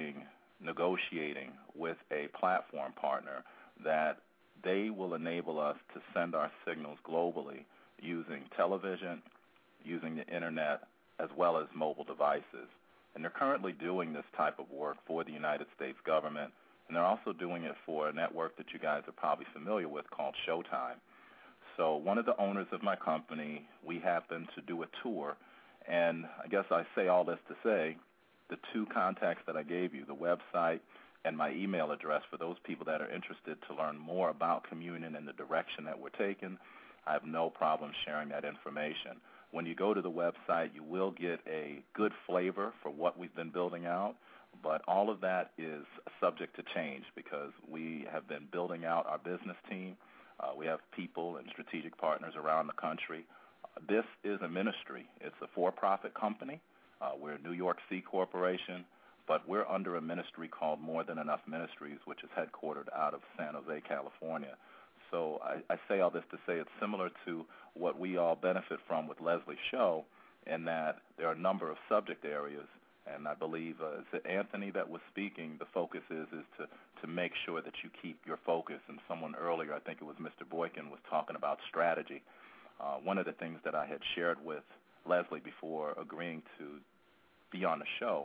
negotiating with a platform partner that they will enable us to send our signals globally using television, using the internet, as well as mobile devices. And they're currently doing this type of work for the United States government, and they're also doing it for a network that you guys are probably familiar with called Showtime. So one of the owners of my company, we happened to do a tour, and I guess I say all this to say the two contacts that I gave you, the website and my email address for those people that are interested to learn more about communion and the direction that we're taking, I have no problem sharing that information. When you go to the website, you will get a good flavor for what we've been building out, but all of that is subject to change because we have been building out our business team. We have people and strategic partners around the country. This is a ministry. It's a for-profit company. We're a New York C Corporation, but we're under a ministry called More Than Enough Ministries, which is headquartered out of San Jose, California. So I say all this to say it's similar to what we all benefit from with Leslie's show in that there are a number of subject areas, and I believe it's Anthony that was speaking. The focus is to make sure that you keep your focus. And someone earlier, I think it was Mr. Boykin, was talking about strategy. One of the things that I had shared with Leslie before agreeing to be on the show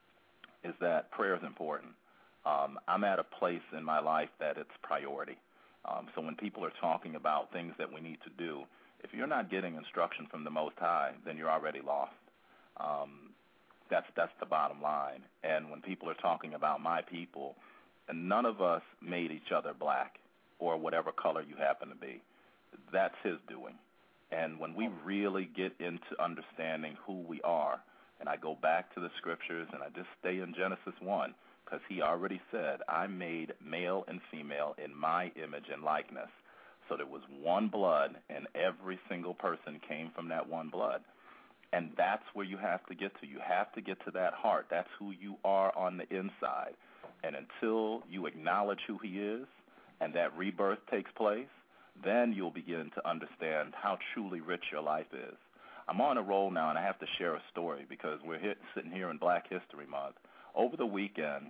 is that prayer is important. I'm at a place in my life that it's priority. So when people are talking about things that we need to do, if you're not getting instruction from the Most High, then you're already lost. That's the bottom line. And when people are talking about my people, and none of us made each other black or whatever color you happen to be. That's his doing. And when we really get into understanding who we are, and I go back to the scriptures and I just stay in Genesis 1, because he already said, I made male and female in my image and likeness. So there was one blood, and every single person came from that one blood. And that's where you have to get to. You have to get to that heart. That's who you are on the inside. And until you acknowledge who he is and that rebirth takes place, then you'll begin to understand how truly rich your life is. I'm on a roll now, and I have to share a story because we're sitting here in Black History Month. Over the weekend,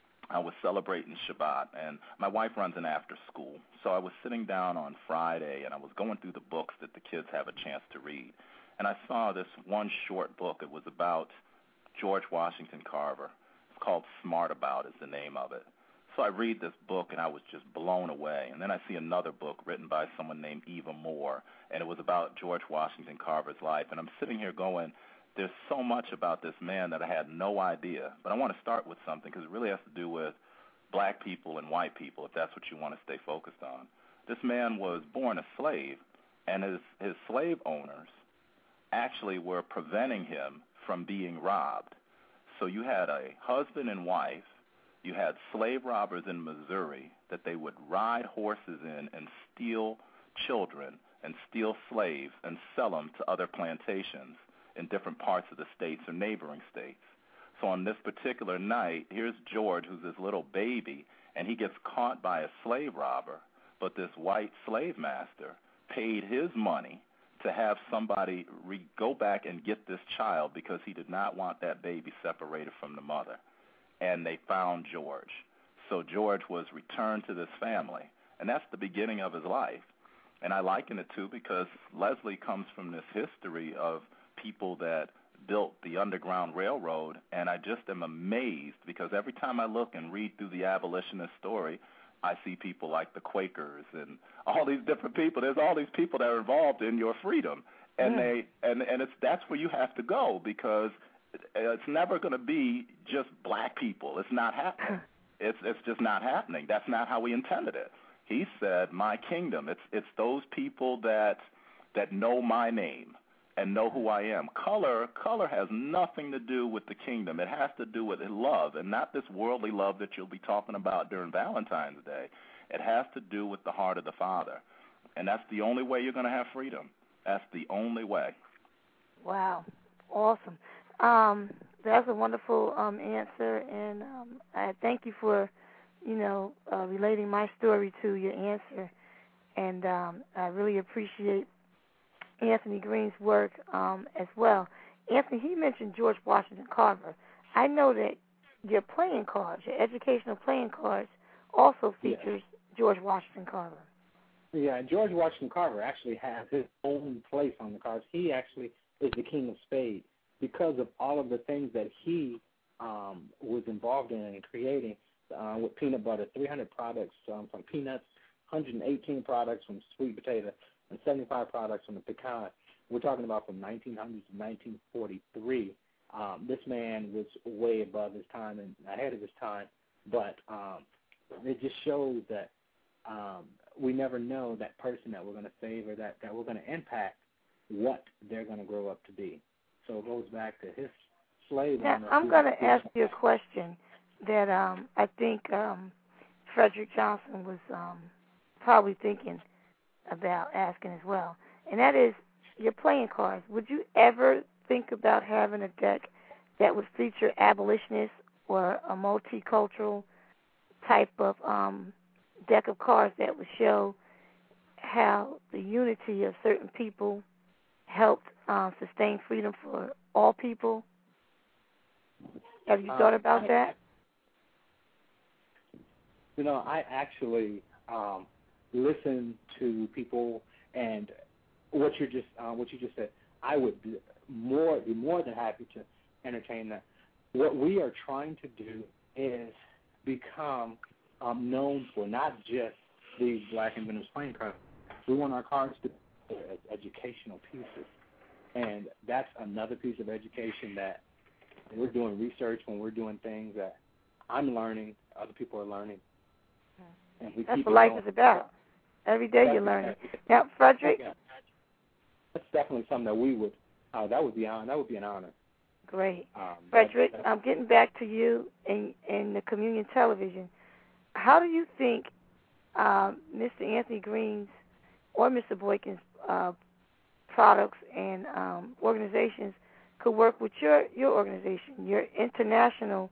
I was celebrating Shabbat, and my wife runs an after school. So I was sitting down on Friday, and I was going through the books that the kids have a chance to read. And I saw this one short book. It was about George Washington Carver. It's called Smart About is the name of it. So I read this book, and I was just blown away. And then I see another book written by someone named Eva Moore, and it was about George Washington Carver's life. And I'm sitting here going, there's so much about this man that I had no idea. But I want to start with something because it really has to do with black people and white people, if that's what you want to stay focused on. This man was born a slave, and his slave owners actually were preventing him from being robbed. So you had a husband and wife. You had slave robbers in Missouri that they would ride horses in and steal children and steal slaves and sell them to other plantations in different parts of the states or neighboring states. So on this particular night, here's George, who's this little baby, and he gets caught by a slave robber, but this white slave master paid his money to have somebody go back and get this child because he did not want that baby separated from the mother. And they found George. So George was returned to this family, and that's the beginning of his life. And I liken it to because Leslie comes from this history of people that built the Underground Railroad, and I just am amazed because every time I look and read through the abolitionist story, I see people like the Quakers and all these different people. There's all these people that are involved in your freedom, and that's where you have to go because it's never going to be just black people. It's not happening. It's just not happening. That's not how we intended it. He said, my kingdom. It's those people that know my name and know who I am. Color has nothing to do with the kingdom. It has to do with love, and not this worldly love that you'll be talking about during Valentine's Day. It has to do with the heart of the Father, and that's the only way you're going to have freedom. That's the only way. Wow, awesome. That's a wonderful answer, and I thank you for, relating my story to your answer, and I really appreciate Anthony Green's work as well. Anthony, he mentioned George Washington Carver. I know that your playing cards, your educational playing cards, also features George Washington Carver. Yeah, George Washington Carver actually has his own place on the cards. He actually is the king of spades because of all of the things that he was involved in and creating with peanut butter, 300 products from peanuts, 118 products from sweet potato, and 75 products from the pecan. We're talking about from 1900 to 1943. This man was way above his time and ahead of his time, but it just shows that we never know that person that we're going to save or that we're going to impact what they're going to grow up to be. So it goes back to his slave. Now, I'm going to ask you a question that I think Frederick Johnson was probably thinking about asking as well, and that is your playing cards. Would you ever think about having a deck that would feature abolitionists or a multicultural type of deck of cards that would show how the unity of certain people helped sustain freedom for all people? Have you thought about that? I actually listen to people, and what you just said, I would be more than happy to entertain that. What we are trying to do is become known for not just these Black Inventors playing cards. We want our cards to be as educational pieces, and that's another piece of education that when we're doing research, when we're doing things that I'm learning, other people are learning. And that's what life is about. Every day you're learning. Now, Frederick? That's definitely something that we would, that would be an honor. Great. Frederick, I'm getting back to you in the Communion Television. How do you think Mr. Anthony Green's or Mr. Boykin's products and organizations could work with your organization, your international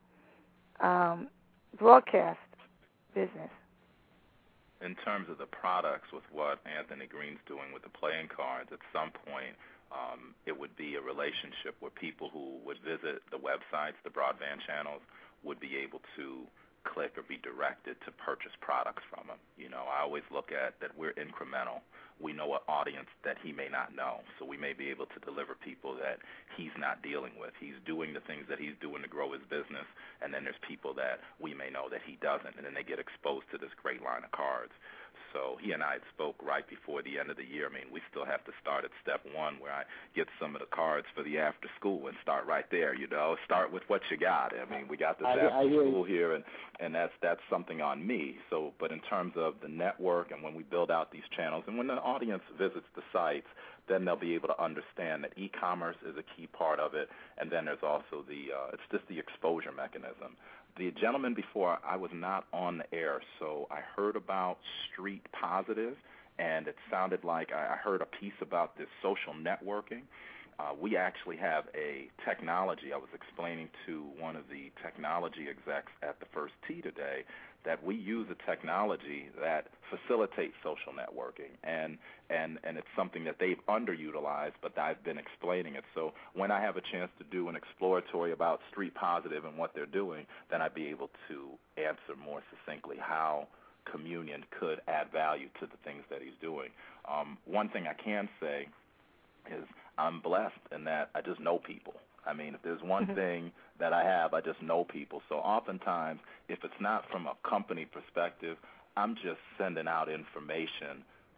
broadcast business? In terms of the products, with what Anthony Green's doing with the playing cards, at some point it would be a relationship where people who would visit the websites, the broadband channels, would be able to click or be directed to purchase products from him. I always look at that we're incremental. We know an audience that he may not know, so we may be able to deliver people that he's not dealing with. He's doing the things that he's doing to grow his business, and then there's people that we may know that he doesn't, and then they get exposed to this great line of cards. So he and I spoke right before the end of the year. I mean, we still have to start at step one, where I get some of the cards for the after school and start right there. Start with what you got. I mean, we got this after school here, and that's something on me. So, but in terms of the network and when we build out these channels and when the audience visits the sites, then they'll be able to understand that e-commerce is a key part of it, and then there's also it's just the exposure mechanism. The gentleman before, I was not on the air, so I heard about Street Positive, and it sounded like I heard a piece about this social networking. We actually have a technology. I was explaining to one of the technology execs at the First Tee today that we use a technology that facilitates social networking, and it's something that they've underutilized, but I've been explaining it. So when I have a chance to do an exploratory about Street Positive and what they're doing, then I'd be able to answer more succinctly how Communion could add value to the things that he's doing. One thing I can say is I'm blessed in that I just know people. I mean, if there's one thing that I have, I just know people. So oftentimes, if it's not from a company perspective, I'm just sending out information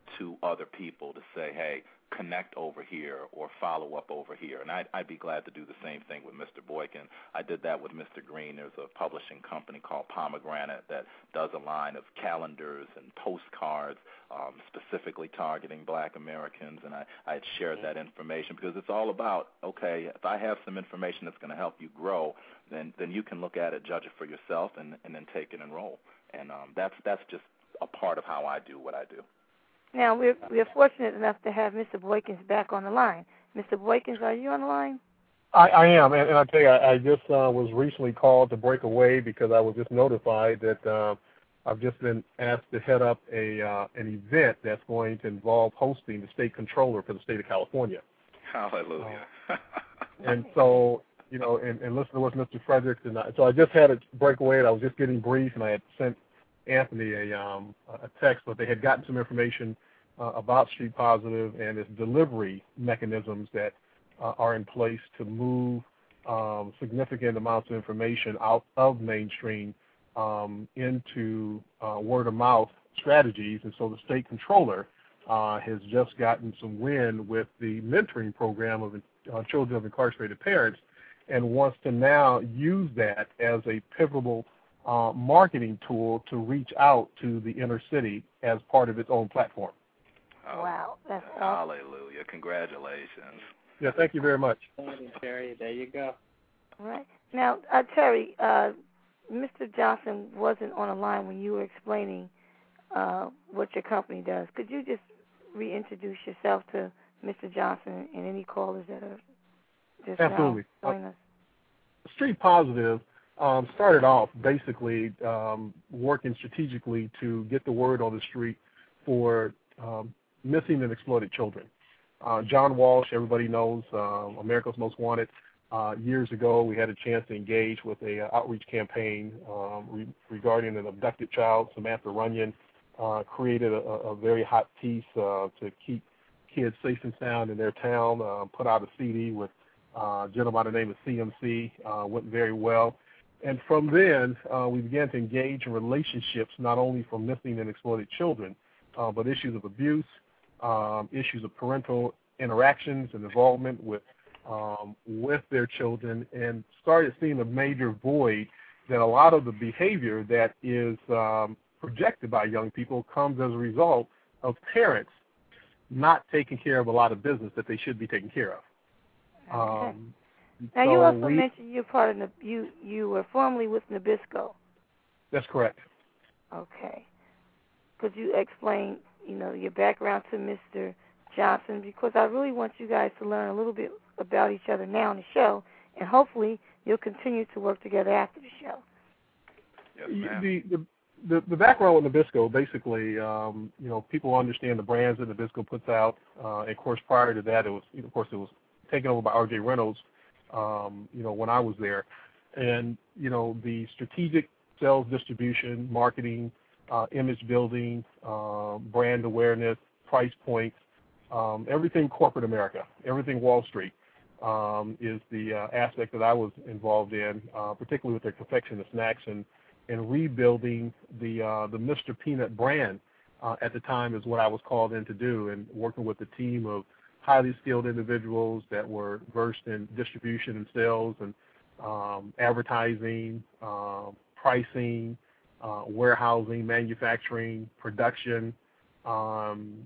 to other people to say, hey, connect over here or follow up over here. And I'd be glad to do the same thing with Mr. Boykin. I did that with Mr. Green. There's a publishing company called Pomegranate that does a line of calendars and postcards specifically targeting Black Americans, and I had shared that information because it's all about, okay, if I have some information that's going to help you grow, then you can look at it, judge it for yourself, and then take it and roll. And that's just a part of how I do what I do. Now, we're fortunate enough to have Mr. Boykins back on the line. Mr. Boykins, are you on the line? I am, and I tell you, I just was recently called to break away because I was just notified that I've just been asked to head up an event that's going to involve hosting the state controller for the state of California. Hallelujah. And so, you know, and listen to what Mr. Fredericks and so I just had a breakaway, and I was just getting brief, and I had sent Anthony a text, but they had gotten some information about Street Positive and its delivery mechanisms that are in place to move significant amounts of information out of mainstream into word-of-mouth strategies. And so the state controller has just gotten some win with the mentoring program of children of incarcerated parents and wants to now use that as a pivotal marketing tool to reach out to the inner city as part of its own platform. Wow, that's awesome. Hallelujah. Congratulations. Yeah, thank you very much. Terry, there you go. All right. Now, Terry, Mr. Johnson wasn't on the line when you were explaining what your company does. Could you just reintroduce yourself to Mr. Johnson and any callers that are just Absolutely. now joining us? Street Positive started off basically working strategically to get the word on the street for missing and exploited children. John Walsh, everybody knows, America's Most Wanted. Years ago, we had a chance to engage with a outreach campaign regarding an abducted child. Samantha Runyon created a very hot piece to keep kids safe and sound in their town, put out a CD with a gentleman by the name of CMC, went very well. And from then, we began to engage in relationships not only for missing and exploited children, but issues of abuse, issues of parental interactions and involvement with their children, and started seeing a major void that a lot of the behavior that is projected by young people comes as a result of parents not taking care of a lot of business that they should be taking care of. Okay. Now, you also mentioned you're part of you were formerly with Nabisco. That's correct. Okay. Could you explain, your background to Mr. Johnson? Because I really want you guys to learn a little bit about each other now on the show, and hopefully you'll continue to work together after the show. Yes, ma'am. The background with Nabisco, basically, people understand the brands that Nabisco puts out. And of course, prior to that, it was taken over by R.J. Reynolds. When I was there, and the strategic sales, distribution, marketing, image building, brand awareness, price points, everything corporate America, everything Wall Street is the aspect that I was involved in, particularly with their confection of snacks and rebuilding the Mr. Peanut brand at the time is what I was called in to do, and working with a team of highly skilled individuals that were versed in distribution and sales and advertising, pricing, warehousing, manufacturing, production, and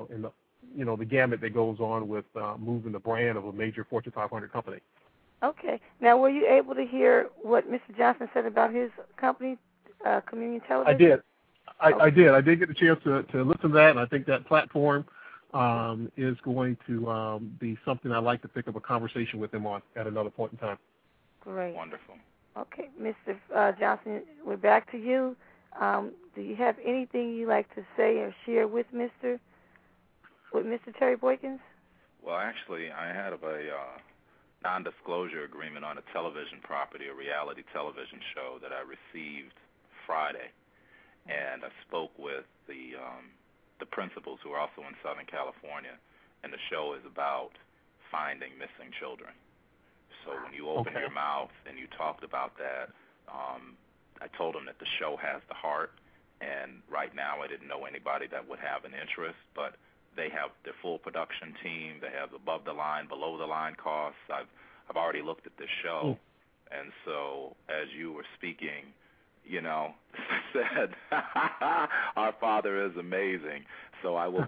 the gamut that goes on with moving the brand of a major Fortune 500 company. Okay. Now, were you able to hear what Mr. Johnson said about his company, Communion Television? I did. I did. I did get the chance to listen to that, and I think that platform is going to be something I'd like to pick up a conversation with him on at another point in time. Great. Wonderful. Okay, Mr. Johnson, we're back to you. Do you have anything you'd like to say or share with Mr. Terry Boykins? Well, actually, I had a non-disclosure agreement on a television property, a reality television show that I received Friday, and I spoke with the principals who are also in Southern California, and the show is about finding missing children. So when you opened your mouth and you talked about that, I told them that the show has the heart and right now I didn't know anybody that would have an interest, but they have their full production team. They have above-the-line, below-the-line costs. I've already looked at this show, and so as you were speaking, you know, said, our Father is amazing. So I will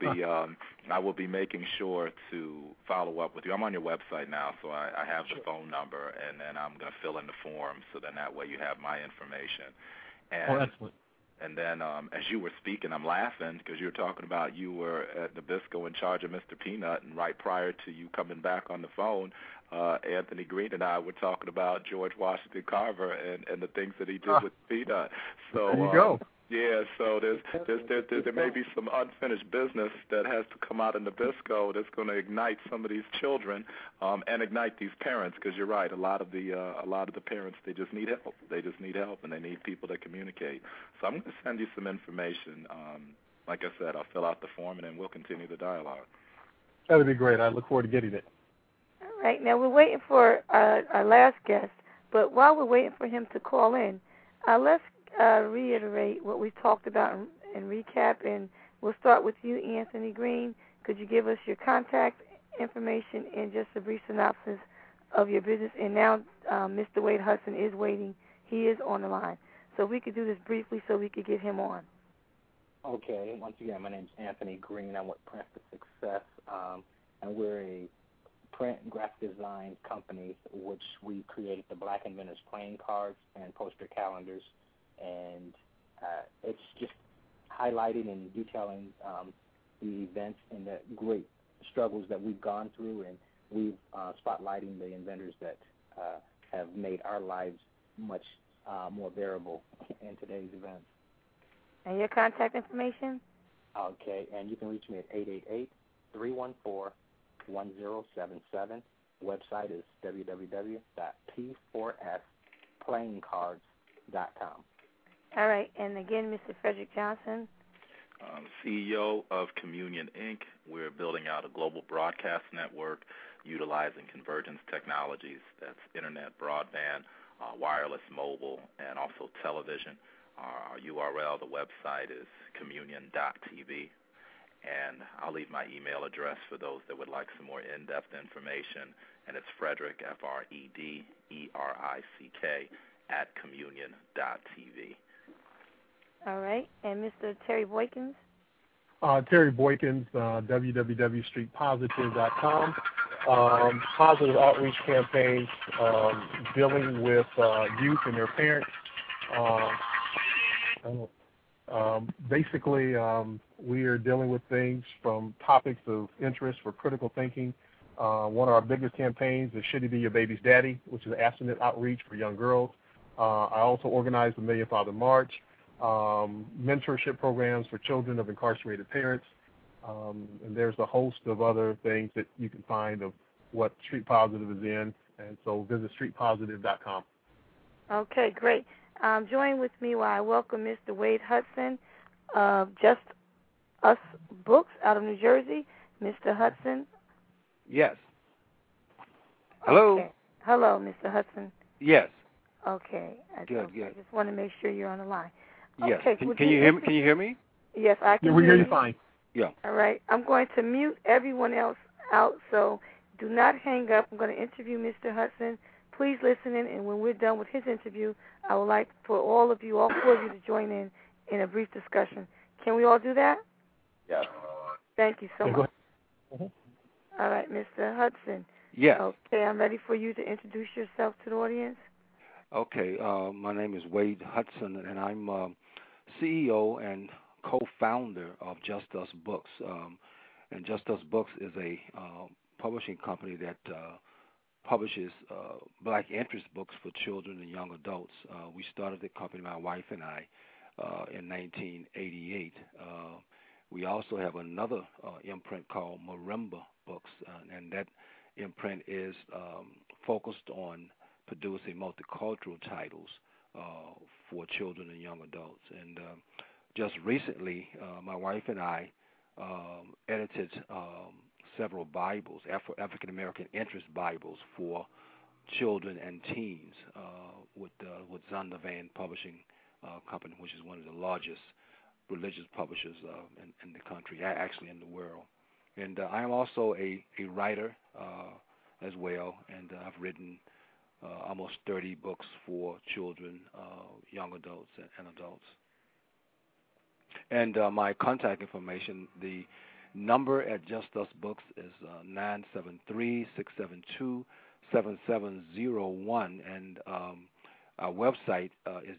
be making sure to follow up with you. I'm on your website now, so I have the phone number, and then I'm going to fill in the form, so then that way you have my information. And, excellent. And then as you were speaking, I'm laughing because you were talking about you were at Nabisco in charge of Mr. Peanut, and right prior to you coming back on the phone, Anthony Green and I were talking about George Washington Carver and the things that he did with Peanut. So there you go. Yeah, so there may be some unfinished business that has to come out of Nabisco that's going to ignite some of these children and ignite these parents. Because you're right, a lot of the parents, they just need help. They just need help, and they need people to communicate. So I'm going to send you some information. Like I said, I'll fill out the form, and then we'll continue the dialogue. That would be great. I look forward to getting it. All right. Now we're waiting for our last guest, but while we're waiting for him to call in, let's reiterate what we talked about and recap, and we'll start with you, Anthony Green. Could you give us your contact information and just a brief synopsis of your business? And now Mr. Wade Hudson is waiting. He is on the line. So if we could do this briefly so we could get him on. Okay. Once again, my name is Anthony Green. I'm with Print for Success, and we're a print and graphic design company which we created the Black Inventors playing cards and poster calendars. And it's just highlighting and detailing the events and the great struggles that we've gone through, and we've spotlighting the inventors that have made our lives much more bearable in today's events. And your contact information? Okay, and you can reach me at 888-314-1077. Website is www.p4splayingcards.com. All right, and again, Mr. Frederick Johnson. CEO of Communion, Inc. We're building out a global broadcast network utilizing convergence technologies. That's internet, broadband, wireless, mobile, and also television. Our URL, the website, is communion.tv. And I'll leave my email address for those that would like some more in-depth information. And it's Frederick, Frederick, @communion.tv. All right. And Mr. Terry Boykins? Terry Boykins, www.streetpositive.com. Positive outreach campaigns dealing with youth and their parents. Basically, we are dealing with things from topics of interest for critical thinking. One of our biggest campaigns is Should He Be Your Baby's Daddy, which is abstinent outreach for young girls. I also organize the Million Father March, mentorship programs for children of incarcerated parents, and there's a host of other things that you can find of what Street Positive is in, and so visit streetpositive.com. Okay, great. Join with me while I welcome Mr. Wade Hudson of Just Us Books out of New Jersey. Mr. Hudson? Yes. Hello? Okay. Hello, Mr. Hudson. Yes. Okay. Good. I just want to make sure you're on the line. Yes. Okay. Can you hear me? Can you hear me? Yes, I can we hear you you fine. Yeah. All right. I'm going to mute everyone else out, so do not hang up. I'm going to interview Mr. Hudson. Please listen in, and when we're done with his interview, I would like for all of you, all four of you, to join in a brief discussion. Can we all do that? Yes. Thank you so Okay, much. Mm-hmm. All right, Mr. Hudson. Yes. Okay, I'm ready for you to introduce yourself to the audience. Okay. My name is Wade Hudson, and I'm CEO and co-founder of Just Us Books. And Just Us Books is a publishing company that publishes black interest books for children and young adults. We started the company, my wife and I, in 1988. We also have another imprint called Marimba Books, and that imprint is focused on producing multicultural titles for children and young adults. And just recently, my wife and I edited several Bibles, African American interest Bibles for children and teens with Zondervan Publishing Company, which is one of the largest religious publishers in the country, actually in the world. And I am also a writer as well, and I've written almost 30 books for children, young adults, and adults. And my contact information, the number at Just Us Books is 973-672-7701, and our website is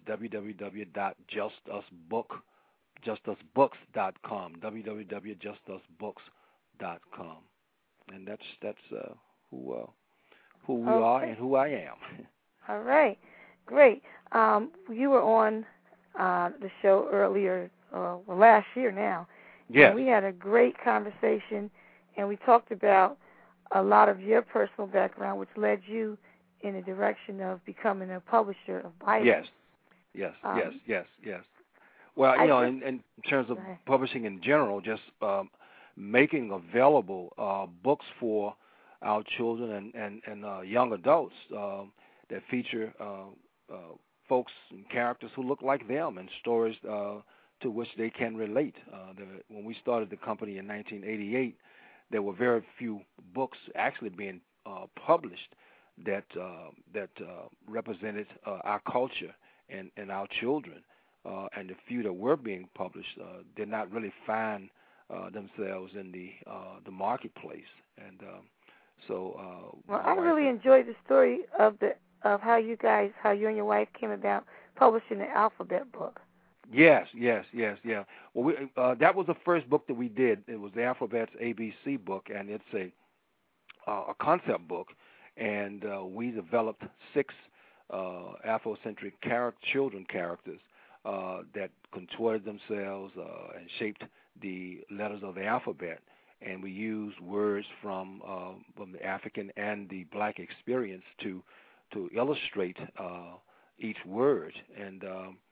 www.justusbooks.com, www.justusbooks.com, and that's who we are and who I am. All right, great. You were on the show earlier, last year now. Yes. And we had a great conversation, and we talked about a lot of your personal background, which led you in the direction of becoming a publisher of Bibles. Yes. Well, in terms of publishing in general, just making available books for our children and young adults that feature folks and characters who look like them and stories to which they can relate. When we started the company in 1988, there were very few books actually being published that represented our culture and our children. And the few that were being published did not really find themselves in the marketplace. And well, I really enjoyed the story of how you and your wife came about publishing the alphabet book. Yes. Well, that was the first book that we did. It was the Alphabet's ABC book, and it's a concept book. And we developed 6 Afrocentric children characters that contorted themselves and shaped the letters of the alphabet. And we used words from the African and the Black experience to illustrate each word. And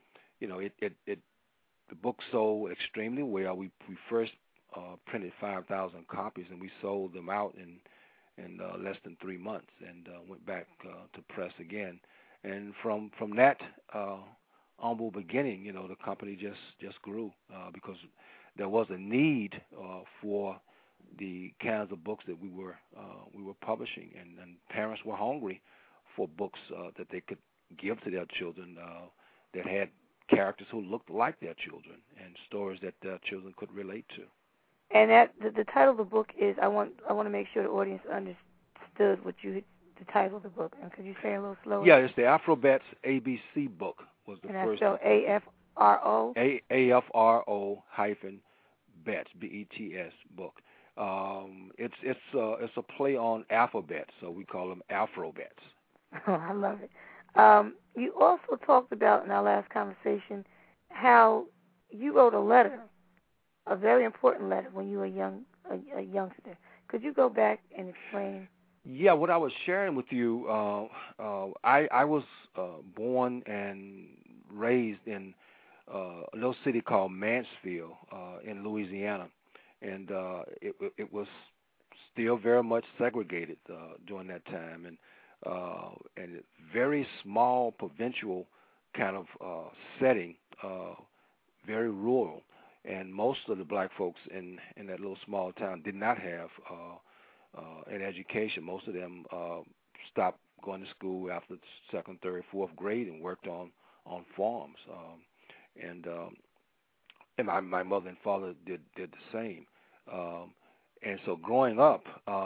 the book sold extremely well. We first printed 5,000 copies, and we sold them out in less than 3 months, and went back to press again. And from that humble beginning, the company just grew because there was a need for the kinds of books that we were publishing, and parents were hungry for books that they could give to their children that had characters who looked like their children and stories that their children could relate to. And the title of the book is, I want to make sure the audience understood the title of the book. And could you say it a little slower? Yeah, it's the Afrobet's ABC book was the first. And that's AFRO? AFRO hyphen Bets, BETS book. It's a play on alphabet, so we call them Afrobets. Oh, I love it. You also talked about in our last conversation how you wrote a letter, a very important letter, when you were a youngster. Could you go back and explain? Yeah, what I was sharing with you, I was born and raised in a little city called Mansfield in Louisiana, and it was still very much segregated during that time, and very small provincial kind of setting, very rural, and most of the black folks in that little small town did not have an education. Most of them stopped going to school after the 2nd, 3rd, 4th grade and worked on farms. And my mother and father did the same. And so growing up,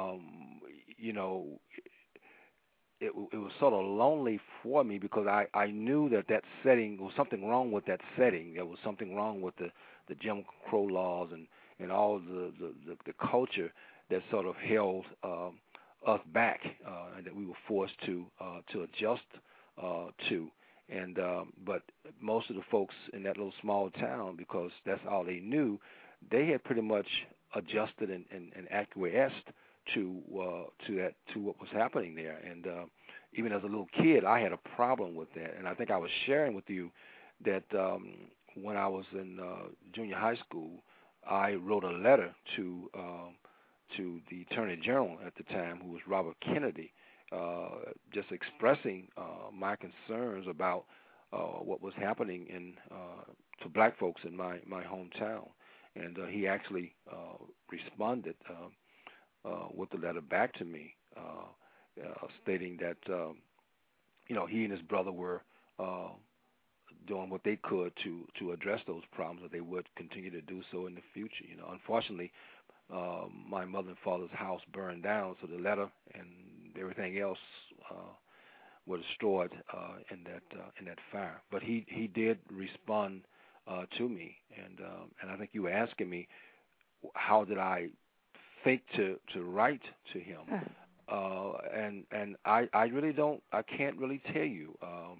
it was sort of lonely for me because I knew that setting, there was something wrong with that setting. There was something wrong with the Jim Crow laws and all the culture that sort of held us back, and that we were forced to adjust to. And but most of the folks in that little small town, because that's all they knew, they had pretty much adjusted and acquiesced to what was happening there. And even as a little kid, I had a problem with that. And I think I was sharing with you that when I was in junior high school, I wrote a letter to the Attorney General at the time, who was Robert Kennedy, just expressing my concerns about what was happening to black folks in my hometown, and he actually responded with a letter back to me, stating that he and his brother were doing what they could to address those problems, that they would continue to do so in the future. Unfortunately, my mother and father's house burned down, so the letter and everything else were destroyed in that fire. But he did respond to me, and I think you were asking me how did I think to write to him, and I really don't. I can't really tell you.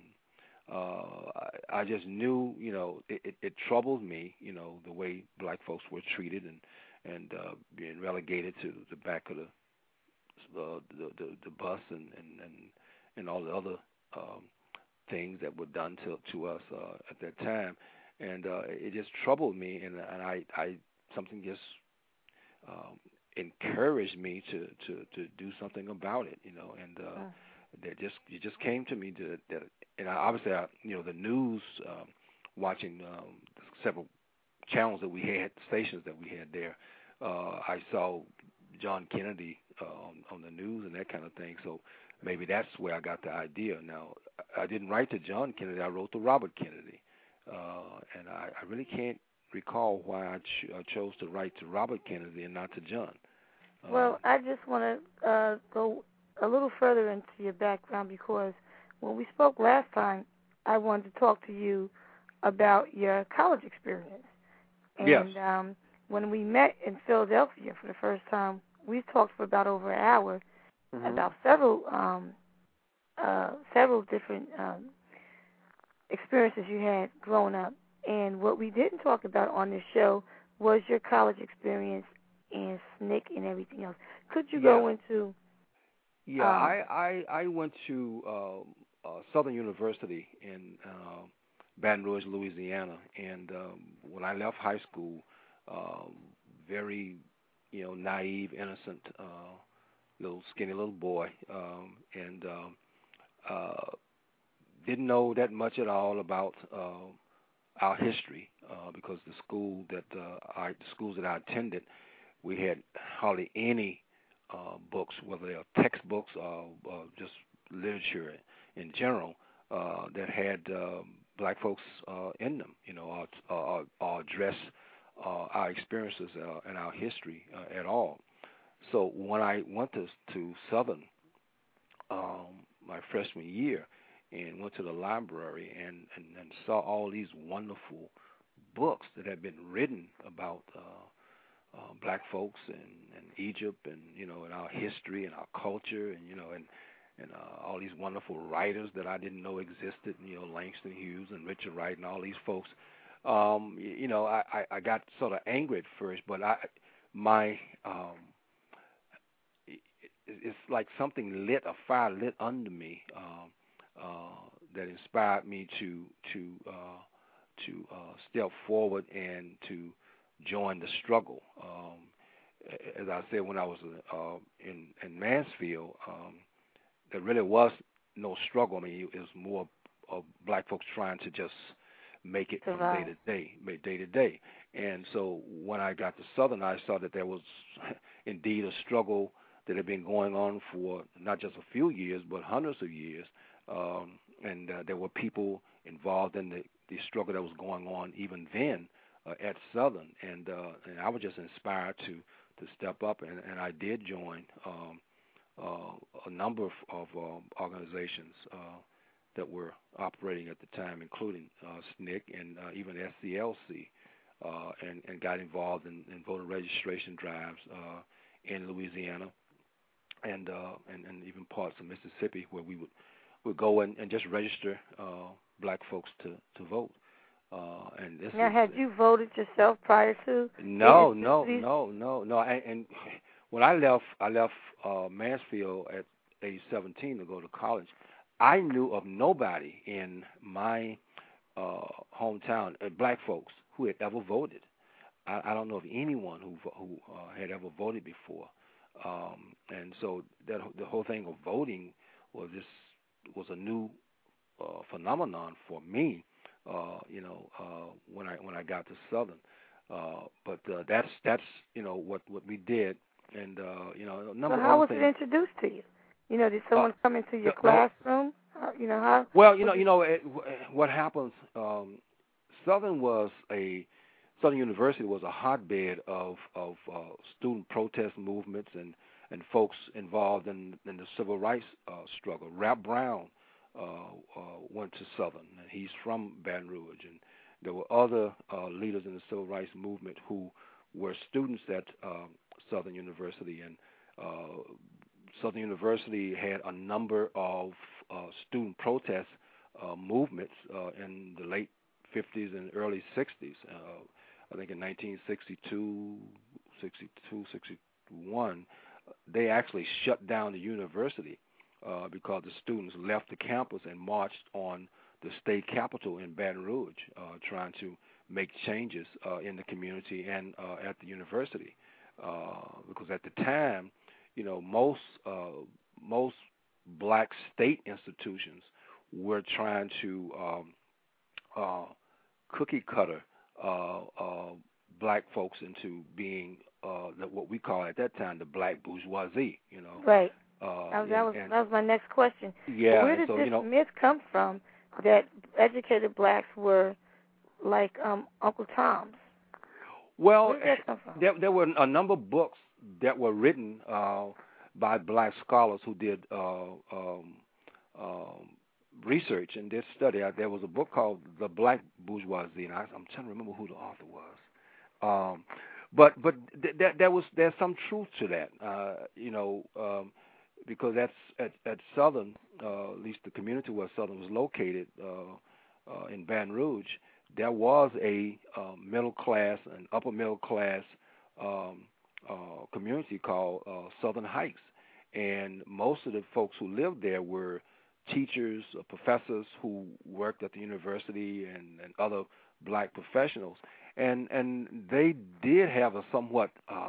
I just knew, it troubled me, the way black folks were treated and being relegated to the back of the bus and all the other things that were done to us at that time, and it just troubled me, and I something just encouraged me to do something about it, and it just came to me that and obviously the news, watching several channels that we had, stations that we had there, I saw John Kennedy on the news and that kind of thing. So maybe that's where I got the idea. Now, I didn't write to John Kennedy. I wrote to Robert Kennedy, and I really can't recall why I chose to write to Robert Kennedy and not to John. Well, I just want to go a little further into your background, because when we spoke last time, I wanted to talk to you about your college experience. And yes. When we met in Philadelphia for the first time, we talked for about over an hour about several different experiences you had growing up. And what we didn't talk about on this show was your college experience and SNCC and everything else. Could you go into... Yeah, I went to Southern University in Baton Rouge, Louisiana, and when I left high school, very, naive, innocent, skinny little boy, and didn't know that much at all about our history, because the schools that I attended, we had hardly any books, whether they are textbooks or just literature in general, that had black folks in them, or address our experiences and our history at all. So when I went to Southern my freshman year and went to the library and saw all these wonderful books that had been written about black folks and Egypt and and our history and our culture and all these wonderful writers that I didn't know existed, Langston Hughes and Richard Wright and all these folks. I got sort of angry at first, but it's like something a fire lit under me that inspired me to step forward and to join the struggle. As I said, when I was in Mansfield, there really was no struggle. I mean, it was more of black folks trying to just make it from day to day. And so when I got to Southern, I saw that there was indeed a struggle that had been going on for not just a few years, but hundreds of years. And there were people involved in the struggle that was going on even then at Southern. And I was just inspired to step up, and I did join a number of organizations that were operating at the time, including SNCC and even SCLC, and got involved in voter registration drives in Louisiana and even parts of Mississippi, where we would go and just register black folks to vote. Had you voted yourself prior to? No. And when I left Mansfield at age 17 to go to college. I knew of nobody in my hometown, black folks, who had ever voted. I don't know of anyone who had ever voted before, and so the whole thing of voting was a new phenomenon for me. When I got to Southern, but that's what we did, and a number So how of was things. it introduced to you? Did someone come into your classroom? How? Well, what happens. Southern University was a hotbed of student protest movements and folks involved in the civil rights struggle. Rap Brown went to Southern, and he's from Baton Rouge, and there were other leaders in the civil rights movement who were students at Southern University, and Southern University had a number of student protest movements in the late 50s and early 60s. I think in 1962, 61, they actually shut down the university because the students left the campus and marched on the state capitol in Baton Rouge, trying to make changes in the community and at the university. Because at the time, most black state institutions were trying to cookie cutter black folks into being what we call at that time the black bourgeoisie. Right. That was my next question. Yeah. Where did this myth come from that educated blacks were like Uncle Tom's? Well, where did that come from? There were a number of books that were written by black scholars who did research and did study. There was a book called The Black Bourgeoisie, and I'm trying to remember who the author was. But there's some truth to that, because that's at Southern, at least the community where Southern was located in Baton Rouge, there was a middle class and upper middle class community called Southern Heights, and most of the folks who lived there were teachers, professors who worked at the university, and other black professionals, and they did have a somewhat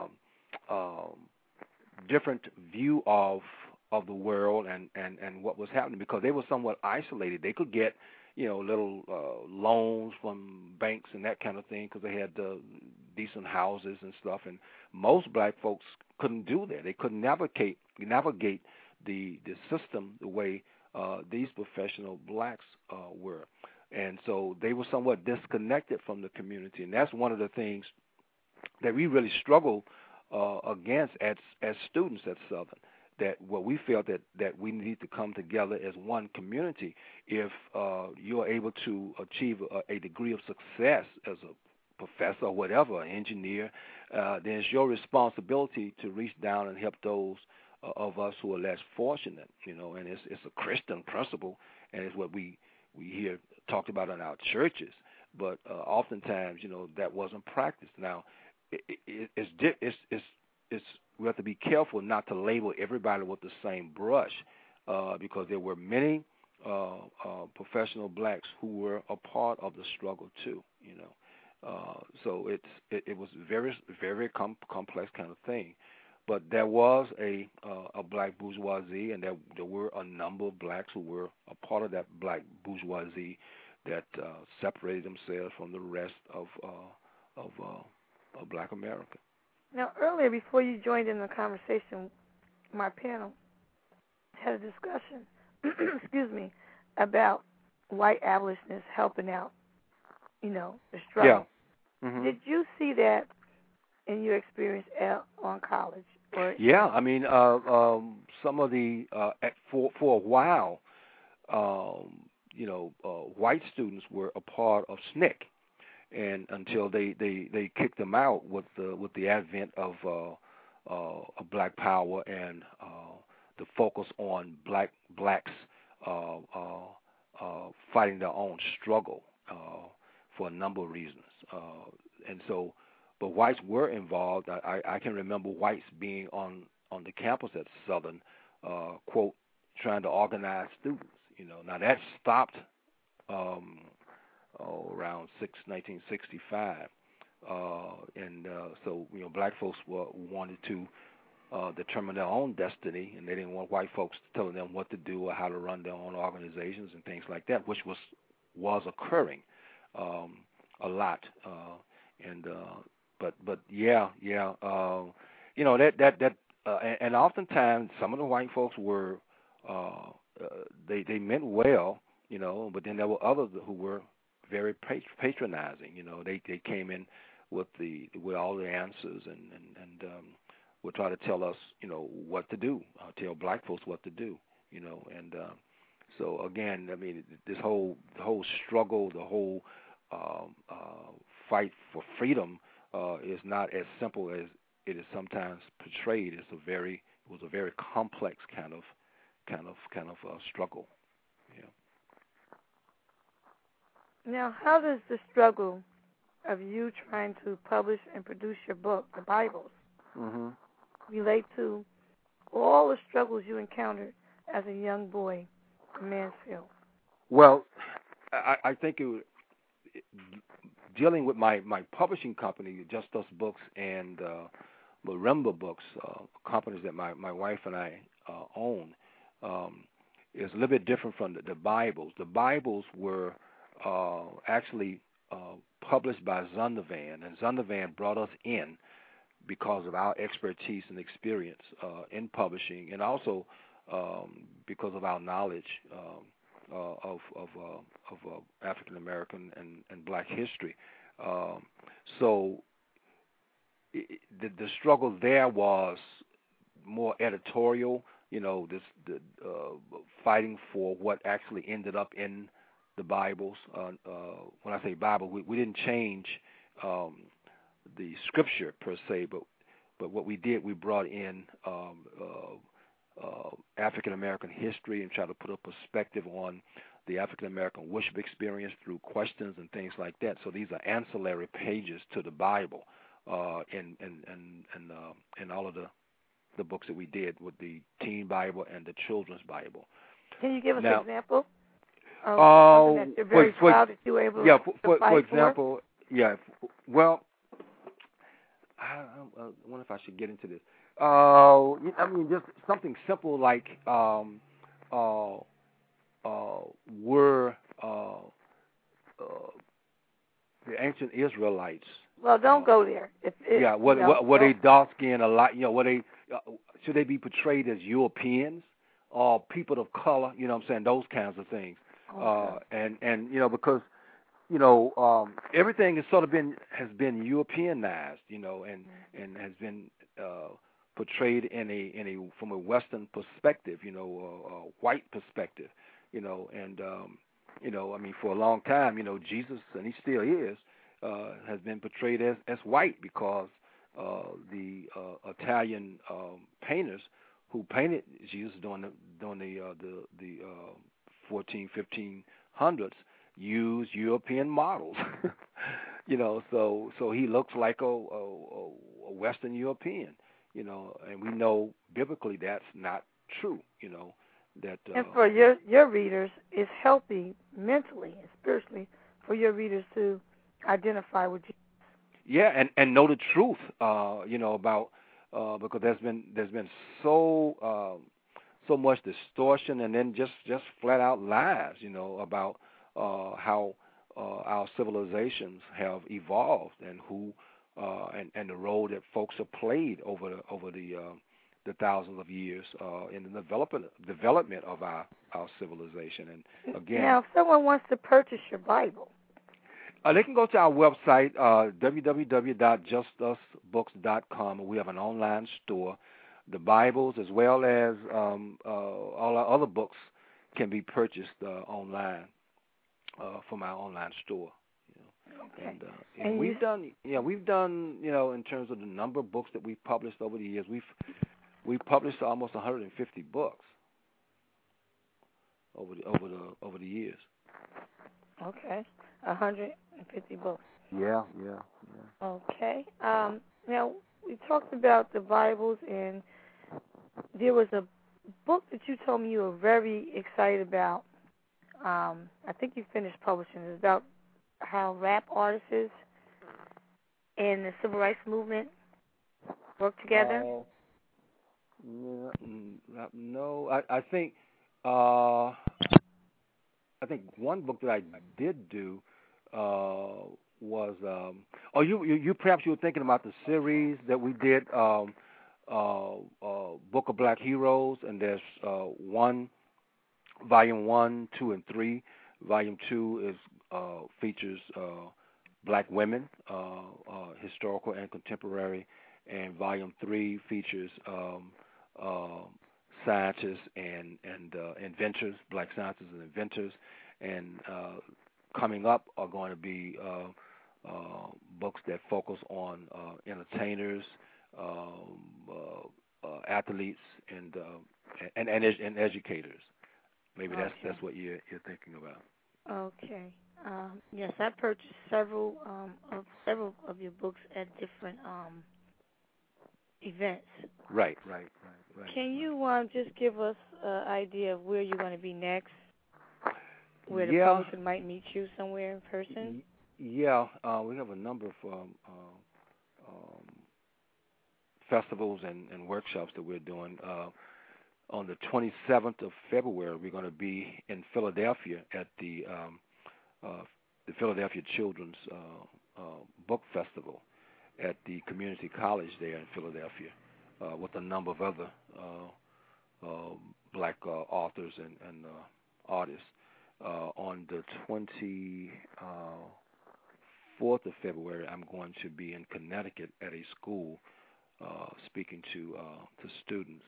different view of the world and what was happening, because they were somewhat isolated. They could get little loans from banks and that kind of thing because they had decent houses and stuff, and most black folks couldn't do that. They couldn't navigate the system the way these professional blacks were, and so they were somewhat disconnected from the community, and that's one of the things that we really struggled against as students at Southern. That we felt that we need to come together as one community. If you are able to achieve a degree of success as a professor or whatever, an engineer, then it's your responsibility to reach down and help those of us who are less fortunate, and it's a Christian principle, and it's what we hear talked about in our churches, but oftentimes, that wasn't practiced. Now, we have to be careful not to label everybody with the same brush, because there were many professional blacks who were a part of the struggle too, so it was very, very complex kind of thing. But there was a black bourgeoisie, and there were a number of blacks who were a part of that black bourgeoisie that separated themselves from the rest of black America. Now, earlier, before you joined in the conversation, my panel had a discussion, excuse me, about white abolitionists helping out, the struggle. Yeah. Mm-hmm. Did you see that in your experience on college? Yeah, I mean, some of the for a while, white students were a part of SNCC, and until they kicked them out with the advent of Black Power and the focus on blacks fighting their own struggle for a number of reasons, and so. But whites were involved. I can remember whites being on the campus at Southern, quote, trying to organize students. Now that stopped around 1965, and so black folks wanted to determine their own destiny, and they didn't want white folks telling them what to do or how to run their own organizations and things like that, which was occurring a lot. But yeah, and oftentimes some of the white folks were they meant well, but then there were others who were very patronizing. They came in with all the answers and would try to tell us, what to do, tell black folks what to do, and so again, I mean, the whole struggle, the whole fight for freedom is not as simple as it is sometimes portrayed. It was a very complex kind of struggle. Yeah. Now, how does the struggle of you trying to publish and produce your book, the Bibles, relate to all the struggles you encountered as a young boy in Mansfield? Well, I think dealing with my publishing company, Just Us Books and Marimba Books, companies that my wife and I own, is a little bit different from the Bibles. The Bibles were actually published by Zondervan, and Zondervan brought us in because of our expertise and experience in publishing, and also because of our knowledge of African American and Black history. So the struggle there was more editorial, the fighting for what actually ended up in the Bibles. When I say Bible, we didn't change the scripture per se, but what we did, we brought in African American history and tried to put a perspective on the African American worship experience through questions and things like that. So these are ancillary pages to the Bible, in all of the books that we did with the Teen Bible and the Children's Bible. Can you give us an example of something that you're very proud that you were able to fight for example, yeah. Well, I wonder if I should get into this. I mean, just something simple like were the ancient Israelites. Well, don't go there. Were they dark skinned a lot? Should they be portrayed as Europeans or people of color? You know what I'm saying? Those kinds of things. Okay. And because everything has sort of has been Europeanized, and has been portrayed from a Western perspective, a white perspective, and I mean, for a long time, Jesus, and he still is, has been portrayed as white because the Italian painters who painted Jesus during the 1500s used European models, so he looks like a Western European, and we know biblically that's not true, that. And for your readers, it's healthy mentally and spiritually for your readers to identify with Jesus. Yeah, and know the truth, about because there's been so much distortion and then just flat out lies, about how our civilizations have evolved and who and the role that folks have played over the thousands of years in the development of our civilization. And again, now, if someone wants to purchase your Bible, they can go to our website, www.justusbooks.com, and we have an online store. The Bibles, as well as all our other books, can be purchased online from our online store. Okay. And we've done, in terms of the number of books that we've published over the years, we've published almost 150 books over the years. Okay, 150 books. Yeah. Okay. Now we talked about the Bibles, and there was a book that you told me you were very excited about. I think you finished publishing. It's about how rap artists and the civil rights movement work together. No, I think one book that I did do was you perhaps you were thinking about the series that we did, Book of Black Heroes, and there's volume 1, 2, and 3. Volume 2 is features black women, historical and contemporary, and volume 3 features scientists and inventors, black scientists and inventors, and coming up are going to be books that focus on entertainers, athletes, and educators. Maybe that's what you're thinking about. Okay. Yes, I purchased several of your books at different events. Right. Can you just give us an idea of where you're going to be next? Where the publisher might meet you somewhere in person? Yeah, we have a number of festivals and workshops that we're doing. On the 27th of February, we're going to be in Philadelphia at the Philadelphia Children's Book Festival at the Community College there in Philadelphia with a number of other black authors and artists. On the 24th of February, I'm going to be in Connecticut at a school speaking to students.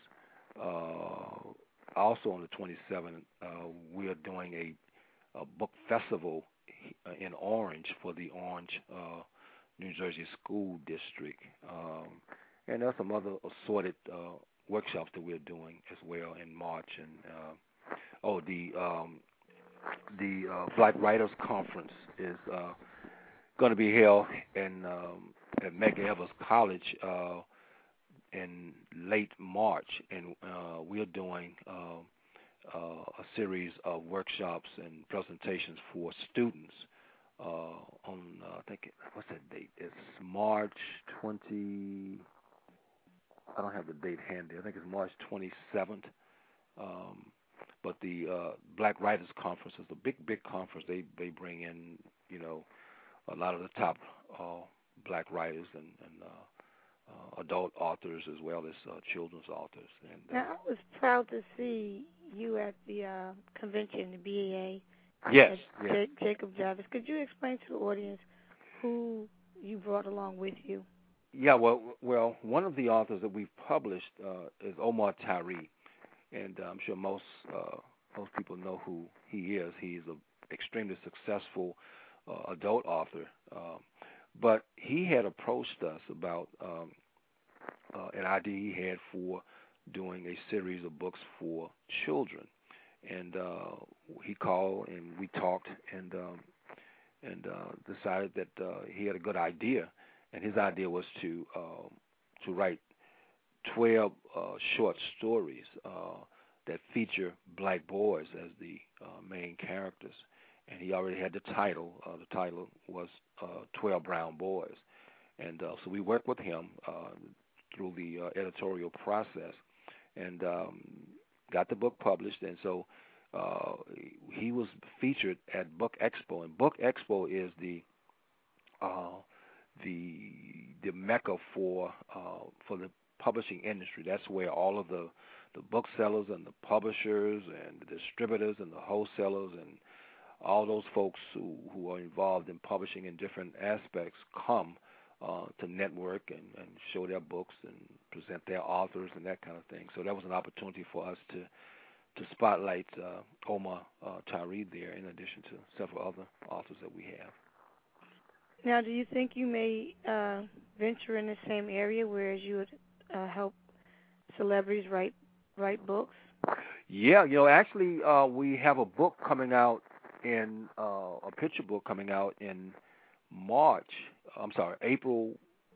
Also on the 27th, we are doing a book festival in Orange for the Orange, New Jersey School District. And there's some other assorted workshops that we're doing as well in March. And the Black Writers Conference is going to be held at Medgar Evers College in late March, and we're doing a series of workshops and presentations for students on, I think, what's that date? It's March 20, I don't have the date handy. I think it's March 27th. But the Black Writers Conference is a big conference. They bring in, a lot of the top black writers and adult authors as well as children's authors. And now, I was proud to see you at the convention, the BAA. Yes. Jacob Javits. Could you explain to the audience who you brought along with you? Yeah, well, one of the authors that we've published is Omar Tyree, and I'm sure most people know who he is. He's an extremely successful adult author, but he had approached us about an idea he had for doing a series of books for children, and he called and we talked and decided that he had a good idea, and his idea was to write 12 short stories that feature black boys as the main characters, and he already had the title. The title was 12 Brown Boys, and so we worked with him through the editorial process and got the book published, and so he was featured at Book Expo, and Book Expo is the mecca for the publishing industry. That's where all of the booksellers and the publishers and the distributors and the wholesalers and all those folks who are involved in publishing in different aspects come to network and show their books and present their authors and that kind of thing. So that was an opportunity for us to spotlight Omar Tyree there, in addition to several other authors that we have. Now, do you think you may venture in the same area, whereas you would help celebrities write books? Yeah, actually, we have a book coming out a picture book coming out in April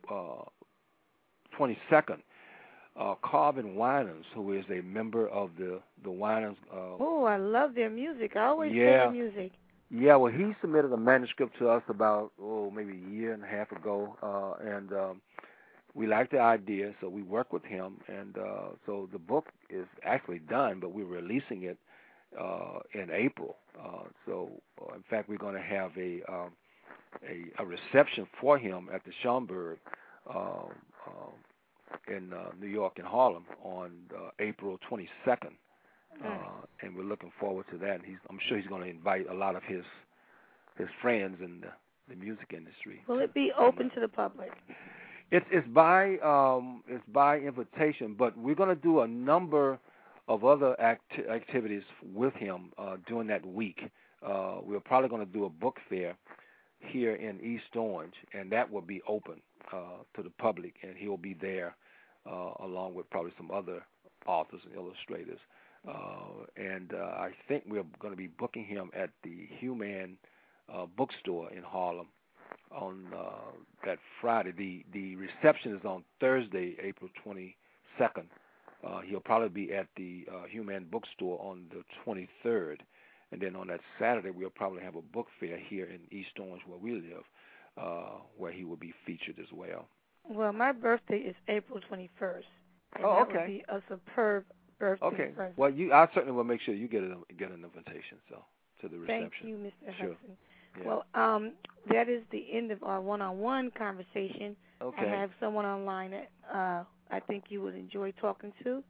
22nd. Carvin Winans, who is a member of the Winans. Oh, I love their music. I always play their music. Yeah, well, he submitted a manuscript to us about maybe a year and a half ago, and we like the idea, so we work with him, and so the book is actually done, but we're releasing it in April. In fact, we're going to have a reception for him at the Schomburg in New York and Harlem on April 22nd, and we're looking forward to that. And I'm sure he's going to invite a lot of his friends in the music industry. Will it be open to the public? It's by invitation, but we're going to do a number of other activities with him during that week. We're probably going to do a book fair here in East Orange, and that will be open to the public, and he'll be there along with probably some other authors and illustrators. And I think we're going to be booking him at the Human bookstore in Harlem on that Friday. The reception is on Thursday, April 22nd. He'll probably be at the Human bookstore on the 23rd. And then on that Saturday, we'll probably have a book fair here in East Orange where we live, where he will be featured as well. Well, my birthday is April 21st. And that would be a superb birthday present. Well, I certainly will make sure you get an invitation to the reception. Thank you, Mr. Sure. Hudson. Yeah. Well, that is the end of our one-on-one conversation. Okay. I have someone online that I think you would enjoy talking to,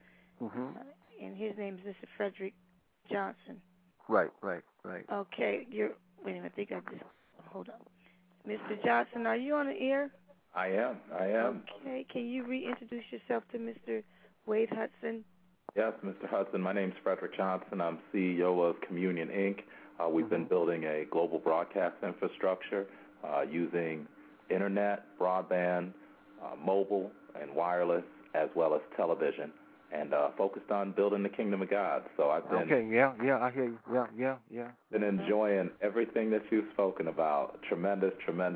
and his name is Mr. Frederick Johnson. Right. Okay, wait a minute, I think I just, hold on. Mr. Johnson, are you on the air? I am. Okay, can you reintroduce yourself to Mr. Wade Hudson? Yes, Mr. Hudson. My name's Frederick Johnson. I'm CEO of Communion, Inc. We've been building a global broadcast infrastructure using internet, broadband, mobile, and wireless, as well as television, and focused on building the kingdom of God. So I've been I hear you. Yeah. Been enjoying everything that you've spoken about. Tremendous.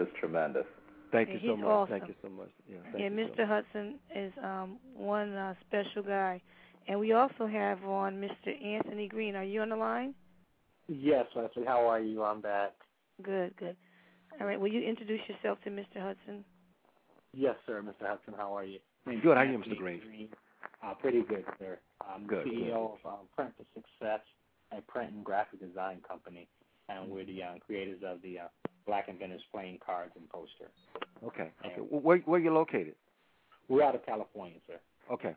Thank you so much. Awesome. Thank you so much. Yeah, Mr. Hudson is one special guy. And we also have on Mr. Anthony Green. Are you on the line? Yes, Leslie. How are you? I'm back. Good. All right. Will you introduce yourself to Mr. Hudson? Yes, sir, Mr. Hudson. How are you? Good. How are you, Mr. Green? Pretty good, sir. I'm the Good. CEO of Print for Success, a print and graphic design company, and we're the creators of the Black Inventors playing cards and poster. Okay. Where are you located? We're out of California, sir. Okay.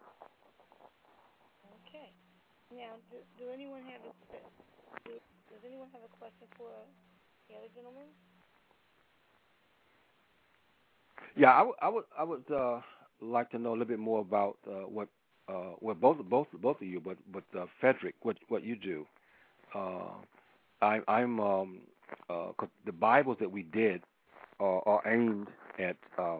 Now, does anyone have a question for the other gentleman? Yeah, I would like to know a little bit more about what both of you, but Frederick, what you do. I'm 'cause the Bibles that we did are aimed at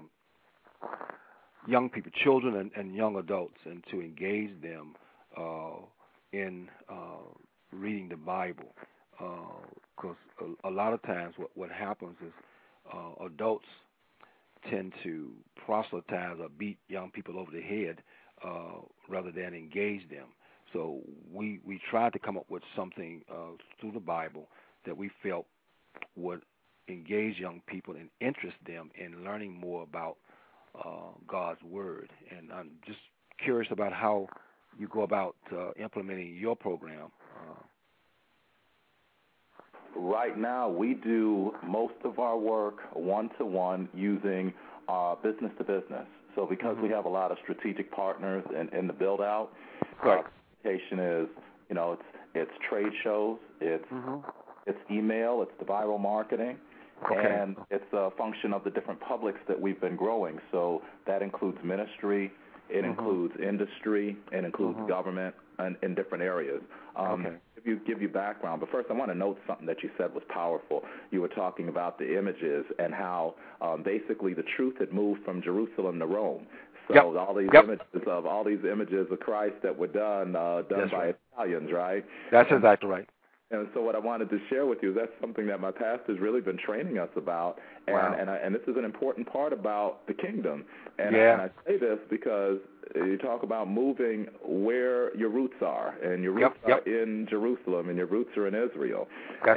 young people, children and young adults, and to engage them in reading the Bible. Because a lot of times what happens is adults tend to proselytize or beat young people over the head rather than engage them. So we tried to come up with something through the Bible that we felt would engage young people and interest them in learning more about God's Word. And I'm just curious about how you go about implementing your program. Right now, we do most of our work one-to-one using business to business. So because we have a lot of strategic partners in the build-out, communication is, it's trade shows, it's email, it's the viral marketing, and it's a function of the different publics that we've been growing. So that includes ministry, it includes industry, it includes government, and in different areas. Give you background, but first I want to note something that you said was powerful. You were talking about the images and how basically the truth had moved from Jerusalem to Rome. So all these images of Christ that were done by Italians, right? That's exactly right. And so what I wanted to share with you, that's something that my pastor's really been training us about, and this is an important part about the kingdom. And I say this because you talk about moving where your roots are, and your roots are in Jerusalem, and your roots are in Israel. That's right.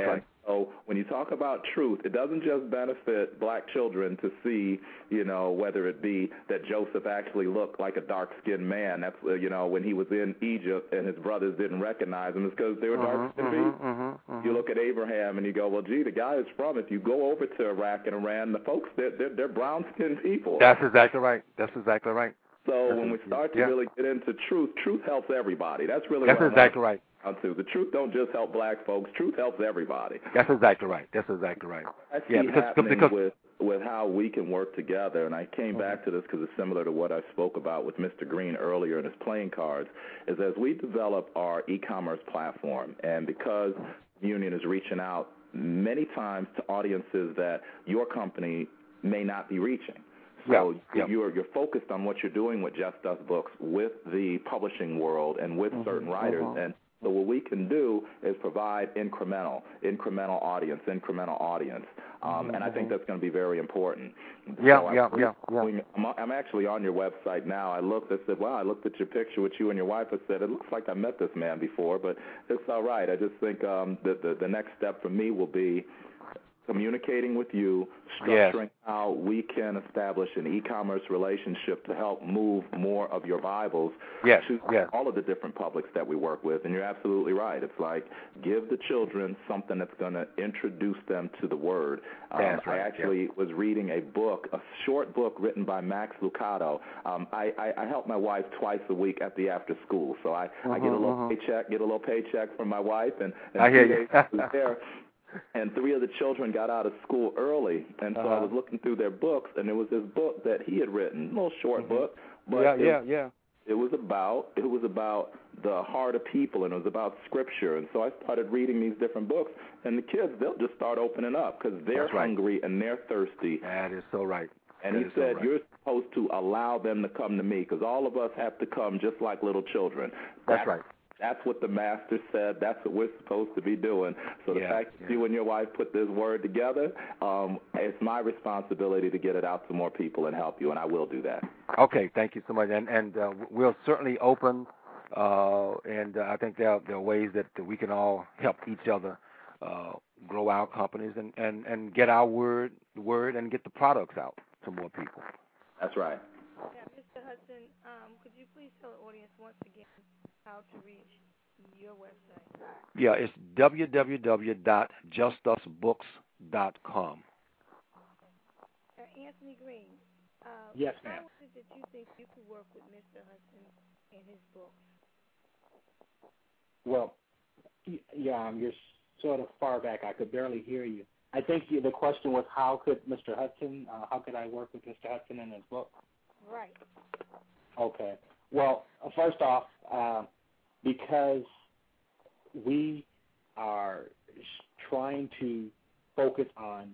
So when you talk about truth, it doesn't just benefit black children to see, whether it be that Joseph actually looked like a dark-skinned man. That's, when he was in Egypt and his brothers didn't recognize him, it's because they were dark-skinned people. You look at Abraham and you go, well, gee, the guy is from, if you go over to Iraq and Iran, the folks, they're brown-skinned people. That's exactly right. So when we start to really get into truth helps everybody. That's really That's exactly right. The truth don't just help black folks. Truth helps everybody. That's exactly right. I see happening with how we can work together, and I came back to this because it's similar to what I spoke about with Mr. Green earlier in his playing cards, is as we develop our e-commerce platform, and because Union is reaching out many times to audiences that your company may not be reaching. So you're focused on what you're doing with Just Us Books, with the publishing world, and with certain writers. And so what we can do is provide incremental audience. And I think that's going to be very important. I'm actually on your website now. I looked at your picture with you and your wife. I said, it looks like I met this man before, but it's all right. I just think the next step for me will be communicating with you, structuring how we can establish an e-commerce relationship to help move more of your Bibles to all of the different publics that we work with. And you're absolutely right. It's like give the children something that's going to introduce them to the Word. I actually was reading a short book written by Max Lucado. I help my wife twice a week at the after school, so I get a little paycheck from my wife, and I hear you. there. And 3 of the children got out of school early, and so I was looking through their books, and there was this book that he had written, a little short book, but it was about the heart of people, and it was about Scripture. And so I started reading these different books, and the kids, they'll just start opening up because they're hungry and they're thirsty. That is so right. And he said, you're supposed to allow them to come to me because all of us have to come just like little children. That's right. That's what the Master said. That's what we're supposed to be doing. So the fact that you and your wife put this word together, it's my responsibility to get it out to more people and help you, and I will do that. Okay, thank you so much. And we'll certainly open, and I think there are ways that we can all help each other grow our companies and get our word and get the products out to more people. That's right. Yeah, Mr. Hudson, could you please tell the audience once again how to reach your website? Yeah, it's www.justusbooks.com. Anthony Green, yes, ma'am. How is it that you think you could work with Mr. Hudson and his books? Well, you're sort of far back. I could barely hear you. I think the question was how could I work with Mr. Hudson and his book? Right. Okay. Well, first off, because we are trying to focus on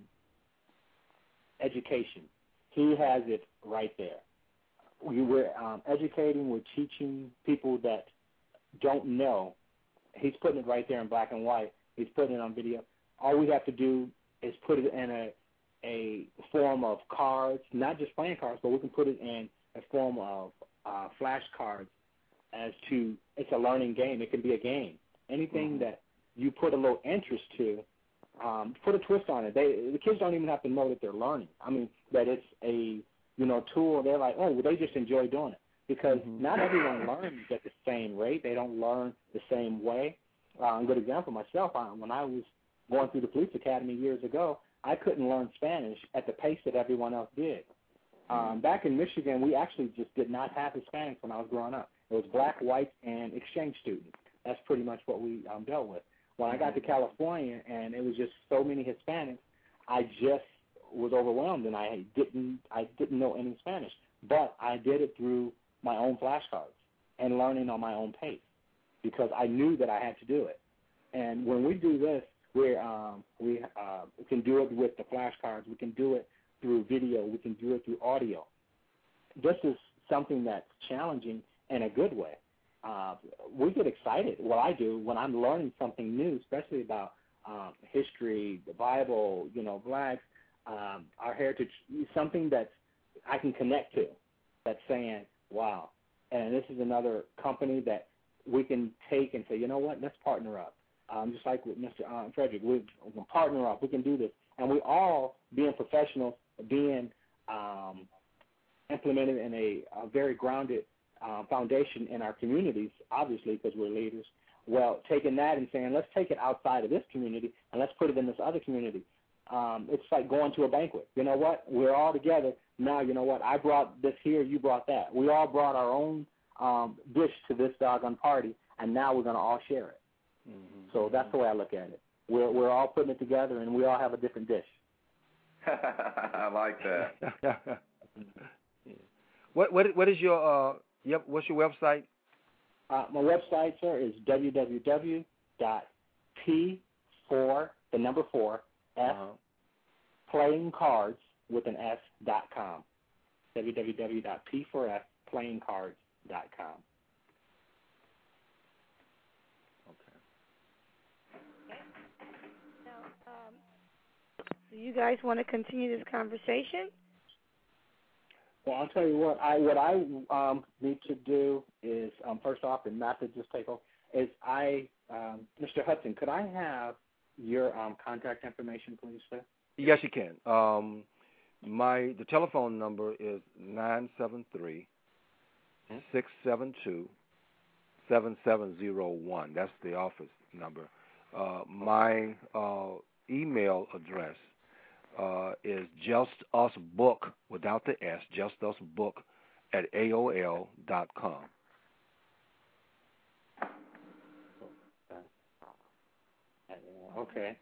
education, he has it right there. We're educating, we're teaching people that don't know. He's putting it right there in black and white. He's putting it on video. All we have to do is put it in a form of cards, not just playing cards, but we can put it in a form of flashcards as to it's a learning game. It can be a game. Anything that you put a little interest to, put a twist on it. The kids don't even have to know that they're learning. I mean, that it's a tool. They're like, oh, well, they just enjoy doing it because not everyone learns at the same rate. They don't learn the same way. A good example myself. When I was going through the police academy years ago, I couldn't learn Spanish at the pace that everyone else did. Back in Michigan, we actually just did not have Hispanics when I was growing up. It was black, white, and exchange students. That's pretty much what we dealt with. When I got to California and it was just so many Hispanics, I just was overwhelmed and I didn't know any Spanish. But I did it through my own flashcards and learning on my own pace because I knew that I had to do it. And when we do this, we can do it with the flashcards. We can do it through video. We can do it through audio. This is something that's challenging in a good way. We get excited. Well, I do when I'm learning something new, especially about history, the Bible, blacks, our heritage, something that I can connect to. That's saying, wow. And this is another company that we can take and say, you know what? Let's partner up. just like with Mr. Frederick, we can partner up. We can do this. And we all, being professionals, being implemented in a very grounded foundation in our communities, obviously, because we're leaders. Well, taking that and saying, let's take it outside of this community and let's put it in this other community. It's like going to a banquet. You know what? We're all together. Now, you know what? I brought this here, you brought that. We all brought our own dish to this doggone party, and now we're going to all share it. Mm-hmm. So that's the way I look at it. We're all putting it together, and we all have a different dish. I like that. What is your what's your website? My website, sir, is www.p4playingcards.com. www.p4playingcards.com. So you guys want to continue this conversation? Well, I'll tell you what I need to do is, first off, and not to just take over, is Mr. Hudson, could I have your contact information, please, sir? Yes, you can. The telephone number is 973-672-7701. That's the office number. My email address is justusbook, without the S, justusbook at AOL.com. Okay.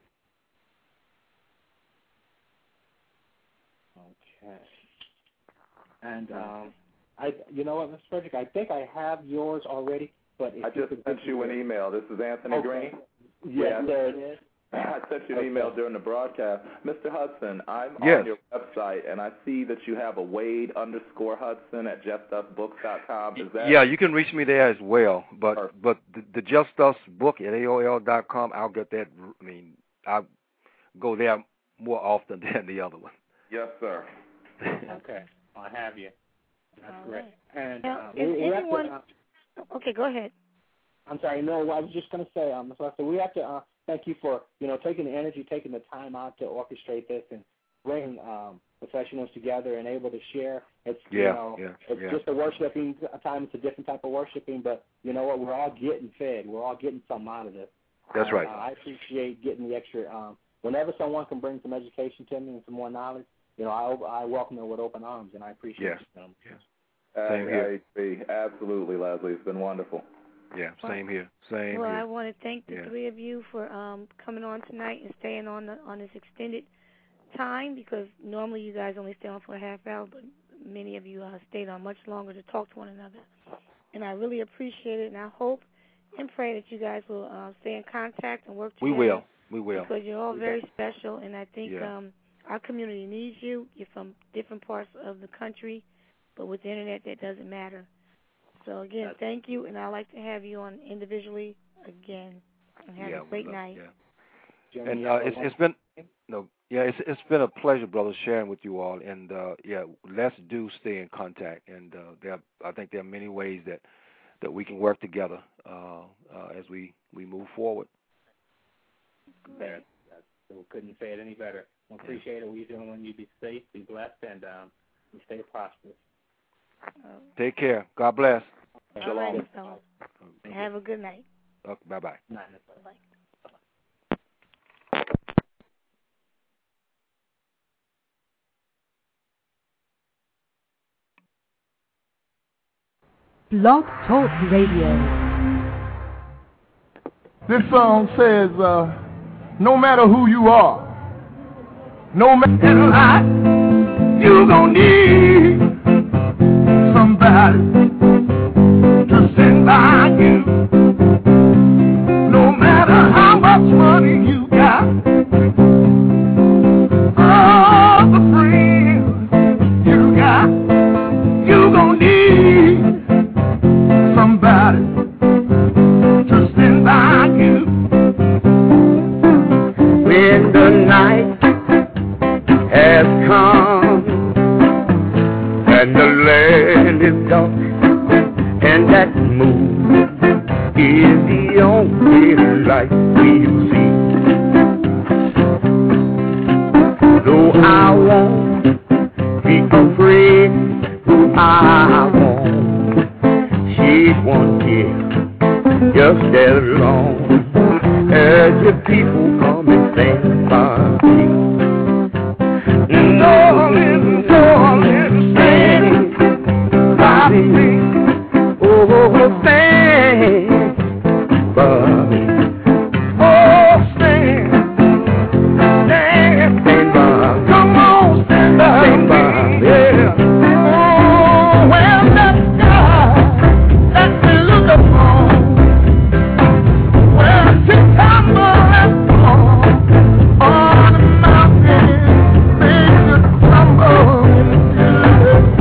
And you know what, Mr. Frederick, I think I have yours already, but if I just sent you an email. This is Anthony Green. Yes, there it is. I sent you an email during the broadcast. Mr. Hudson, I'm Yes. on your website, and I see that you have a Wade_Hudson at justusbooks.com. Is that? Yeah, you can reach me there as well. But the Just Us Book at AOL.com, I'll get that. I mean, I'll go there more often than the other one. Yes, sir. Okay, I have you. That's great. And now, okay, go ahead. I'm sorry. No, I was just going to say, Ms. Lester, we have to thank you for taking the energy, taking the time out to orchestrate this and bring professionals together and able to share. It's just a worshiping time. It's a different type of worshiping, but you know what? We're all getting fed. We're all getting something out of this. That's right. I appreciate getting the extra. Whenever someone can bring some education to me and some more knowledge, I welcome it with open arms, and I appreciate them. Yes. Same here. I agree. Absolutely, Leslie. It's been wonderful. Yeah, same here. Same well, here. I want to thank the three of you for coming on tonight and staying on this extended time, because normally you guys only stay on for a half hour, but many of you stayed on much longer to talk to one another. And I really appreciate it, and I hope and pray that you guys will stay in contact and work together. We will. Because you're all very special, and I think our community needs you. You're from different parts of the country, but with the Internet, that doesn't matter. So, again, thank you, and I'd like to have you on individually again. And have a great night. Yeah. And it's been it's been a pleasure, brother, sharing with you all. And let's do stay in contact. And I think there are many ways that we can work together as we move forward. Great. Couldn't say it any better. I appreciate it. What you're doing. You be safe, be blessed, and stay prosperous. Take care. God bless. Shalom. Have a good night. Okay, bye-bye. Bye-bye. Blog Talk Radio. This song says, no matter who you are, no matter in life, you gon' need somebody to stand by you. No matter how much money you got, all the friends you got, you gon' need somebody to stand by you. When the night has come and the land is dark, and that moon is the only light. sight we'll see. Though I won't be afraid, though I won't shed one tear, just as long as your people come and stand by me. Darling, stand by me. Oh, stand by me. Oh, stand by me. Come on, stand by me. Yeah. Oh, well, that God that we look upon, well, September and fall on the mountain, make it crumble into the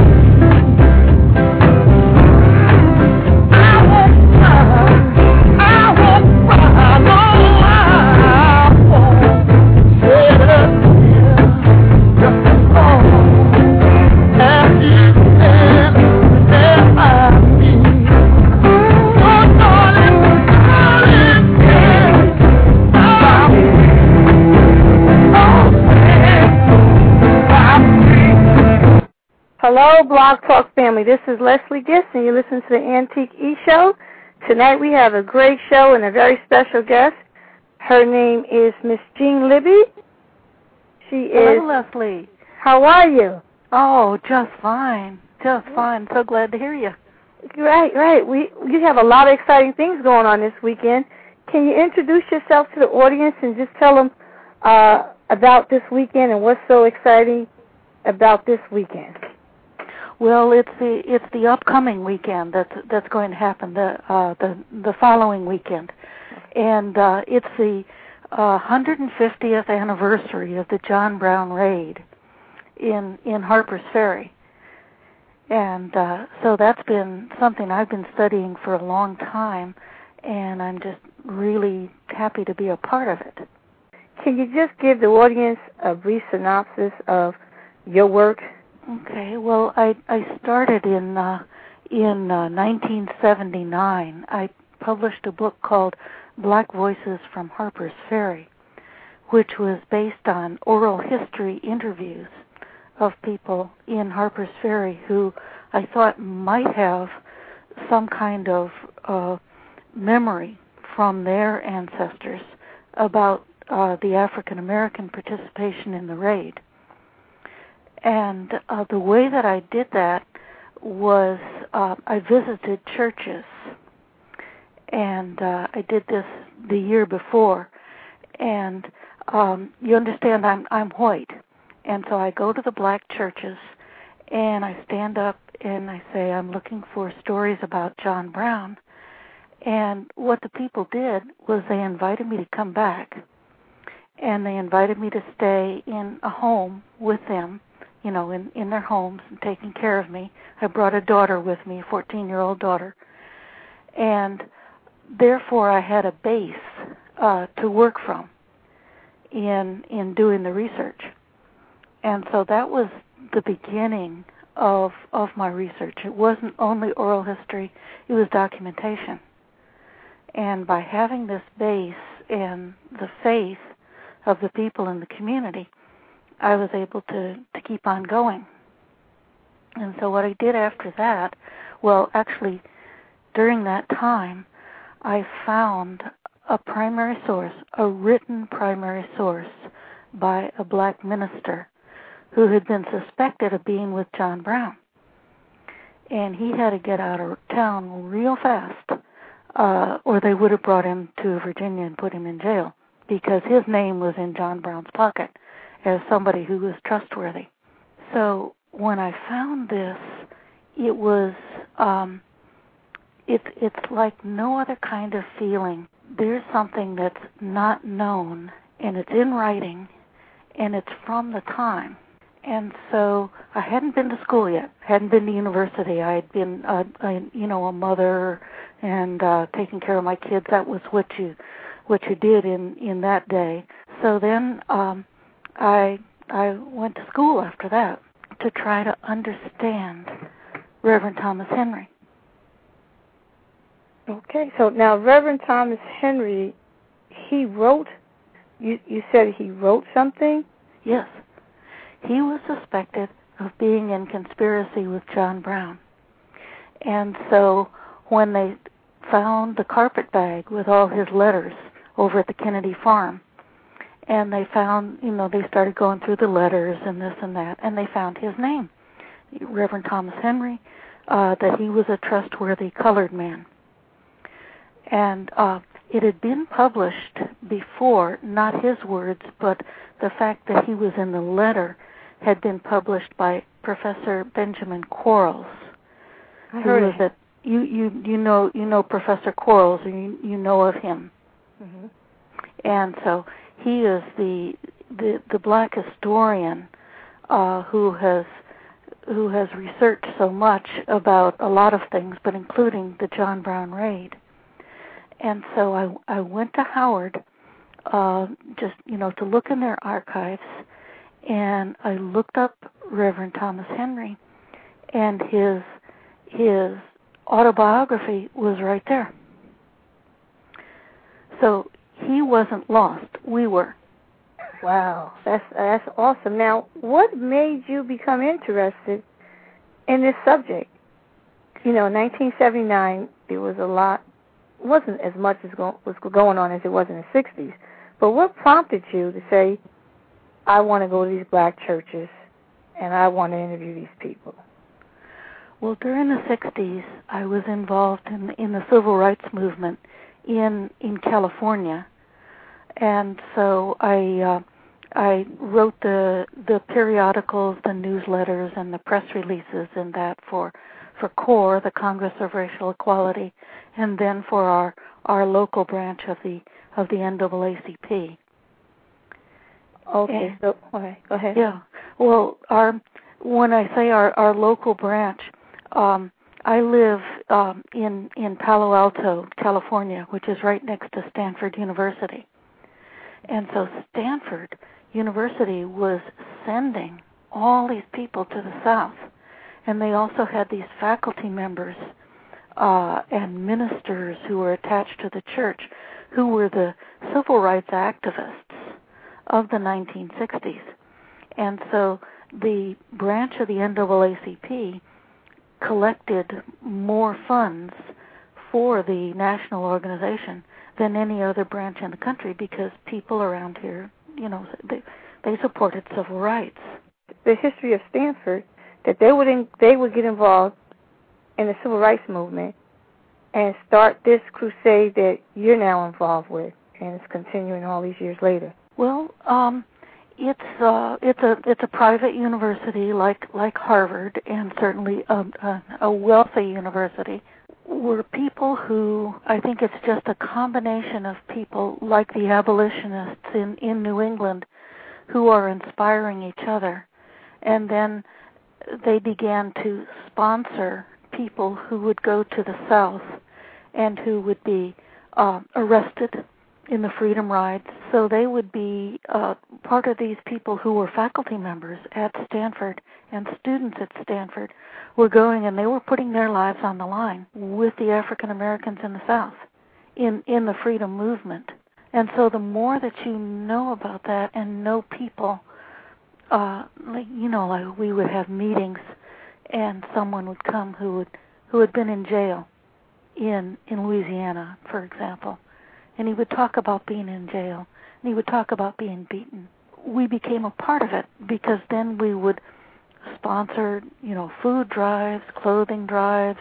Hello, Blog Talk family. This is Leslie Gist, and you listen to the Antique E-Show. Tonight we have a great show and a very special guest. Her name is Miss Jean Libby. Hello, Leslie. How are you? Oh, just fine. Just fine. So glad to hear you. Right. You have a lot of exciting things going on this weekend. Can you introduce yourself to the audience and just tell them about this weekend and what's so exciting about this weekend? Well, it's the upcoming weekend that's going to happen, the following weekend, and it's the 150th anniversary of the John Brown raid in Harper's Ferry, and so that's been something I've been studying for a long time, and I'm just really happy to be a part of it. Can you just give the audience a brief synopsis of your work? Okay, well, I started in 1979. I published a book called Black Voices from Harper's Ferry, which was based on oral history interviews of people in Harper's Ferry who I thought might have some kind of memory from their ancestors about the African American participation in the raid. And the way that I did that was I visited churches, and I did this the year before. And you understand, I'm white, and so I go to the black churches, and I stand up and I say, I'm looking for stories about John Brown. And what the people did was they invited me to come back, and they invited me to stay in a home with them, you know, in their homes and taking care of me. I brought a daughter with me, a 14-year-old daughter. And therefore I had a base to work from in doing the research. And so that was the beginning of my research. It wasn't only oral history, it was documentation. And by having this base and the faith of the people in the community, I was able to keep on going. And so what I did after that, well, actually, during that time, I found a primary source, a written primary source by a black minister who had been suspected of being with John Brown. And he had to get out of town real fast, or they would have brought him to Virginia and put him in jail, because his name was in John Brown's pocket as somebody who was trustworthy. So when I found this, it was, it's like no other kind of feeling. There's something that's not known, and it's in writing, and it's from the time. And so I hadn't been to school yet, hadn't been to university. I had been, a mother and taking care of my kids. That was what you did in that day. So then I went to school after that to try to understand Reverend Thomas Henry. Okay, so now Reverend Thomas Henry, he wrote. You said he wrote something? Yes. He was suspected of being in conspiracy with John Brown. And so when they found the carpet bag with all his letters over at the Kennedy farm, and they found, they started going through the letters and this and that, and they found his name, Reverend Thomas Henry, that he was a trustworthy colored man. And it had been published before, not his words, but the fact that he was in the letter had been published by Professor Benjamin Quarles. I heard of it. You know Professor Quarles, and you know of him. Mm-hmm. And so he is the black historian who has researched so much about a lot of things, but including the John Brown raid. And so I went to Howard just to look in their archives, and I looked up Reverend Thomas Henry, and his autobiography was right there. So he wasn't lost. We were. Wow, that's awesome. Now, what made you become interested in this subject? In 1979, there was a lot. Wasn't as much as was going on as it was in the 60s. But what prompted you to say, I want to go to these black churches and I want to interview these people? Well, during the 60s, I was involved in the civil rights movement in California. And so I wrote the periodicals, the newsletters, and the press releases in that for CORE, the Congress of Racial Equality, and then for our local branch of the NAACP. Okay, so okay, go ahead. Yeah. Well, when I say our local branch, I live in Palo Alto, California, which is right next to Stanford University. And so Stanford University was sending all these people to the South. And they also had these faculty members and ministers who were attached to the church who were the civil rights activists of the 1960s. And so the branch of the NAACP collected more funds for the national organization than any other branch in the country because people around here, they supported civil rights. The history of Stanford, that they would get involved in the civil rights movement and start this crusade that you're now involved with, and it's continuing all these years later. Well, it's a private university like Harvard, and certainly a wealthy university, were people who, I think it's just a combination of people like the abolitionists in New England who are inspiring each other. And then they began to sponsor people who would go to the South and who would be arrested in the Freedom Rides. So they would be part of these people who were faculty members at Stanford and students at Stanford were going, and they were putting their lives on the line with the African Americans in the South in the freedom movement. And so the more that you know about that and know people, like we would have meetings, and someone would come who had been in jail in Louisiana, for example, and he would talk about being in jail, and he would talk about being beaten. We became a part of it because then we would sponsor, food drives, clothing drives,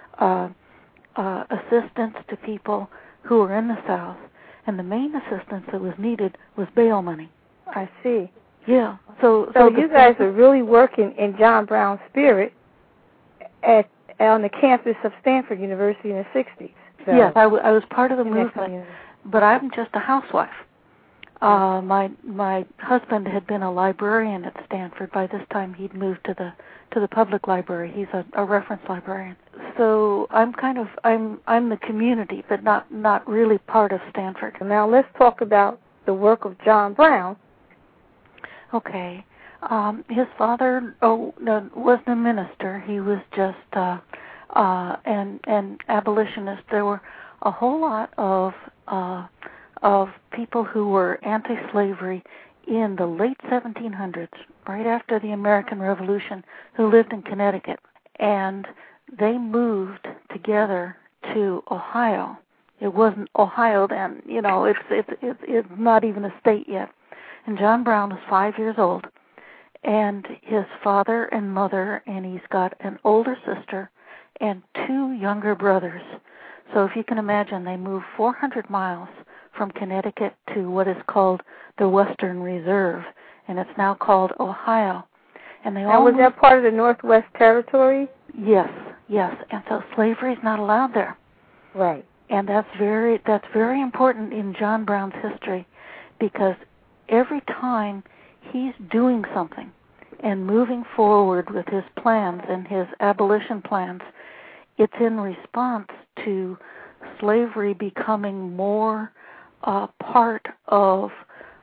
assistance to people who were in the South, and the main assistance that was needed was bail money. I see. Yeah. So you guys are really working in John Brown's spirit on the campus of Stanford University in the 60s. So yes, I was part of the movement, but I'm just a housewife. My husband had been a librarian at Stanford. By this time, he'd moved to the public library. He's a reference librarian. So I'm the community, but not really part of Stanford. Now let's talk about the work of John Brown. Okay. His father wasn't a minister. He was just an abolitionist. There were a whole lot of of people who were anti-slavery in the late 1700s, right after the American Revolution, who lived in Connecticut. And they moved together to Ohio. It wasn't Ohio then, it's not even a state yet. And John Brown was 5 years old, and his father and mother, and he's got an older sister and 2 younger brothers. So if you can imagine, they moved 400 miles from Connecticut to what is called the Western Reserve, and it's now called Ohio. And they all was that part of the Northwest Territory? Yes. And so slavery is not allowed there. Right. And that's very important in John Brown's history, because every time he's doing something and moving forward with his plans and his abolition plans, it's in response to slavery becoming more part of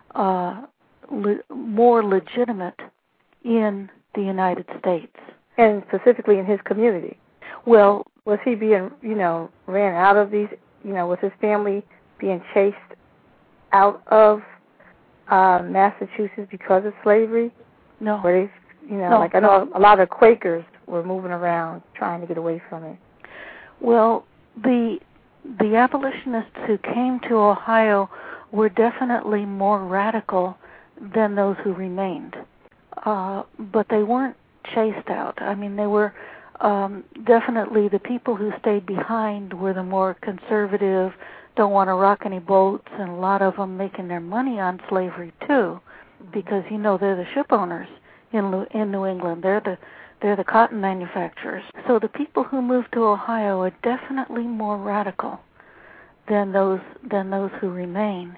more legitimate in the United States. And specifically in his community. Well, was he being, ran out of these, was his family being chased out of Massachusetts because of slavery? No. Were they, no, I know a lot of Quakers were moving around trying to get away from it. Well, the abolitionists who came to Ohio were definitely more radical than those who remained. But they weren't chased out. I mean, they were definitely the people who stayed behind were the more conservative, don't want to rock any boats, and a lot of them making their money on slavery too, because they're the ship owners in New England. They're the cotton manufacturers. So the people who moved to Ohio are definitely more radical than those who remain.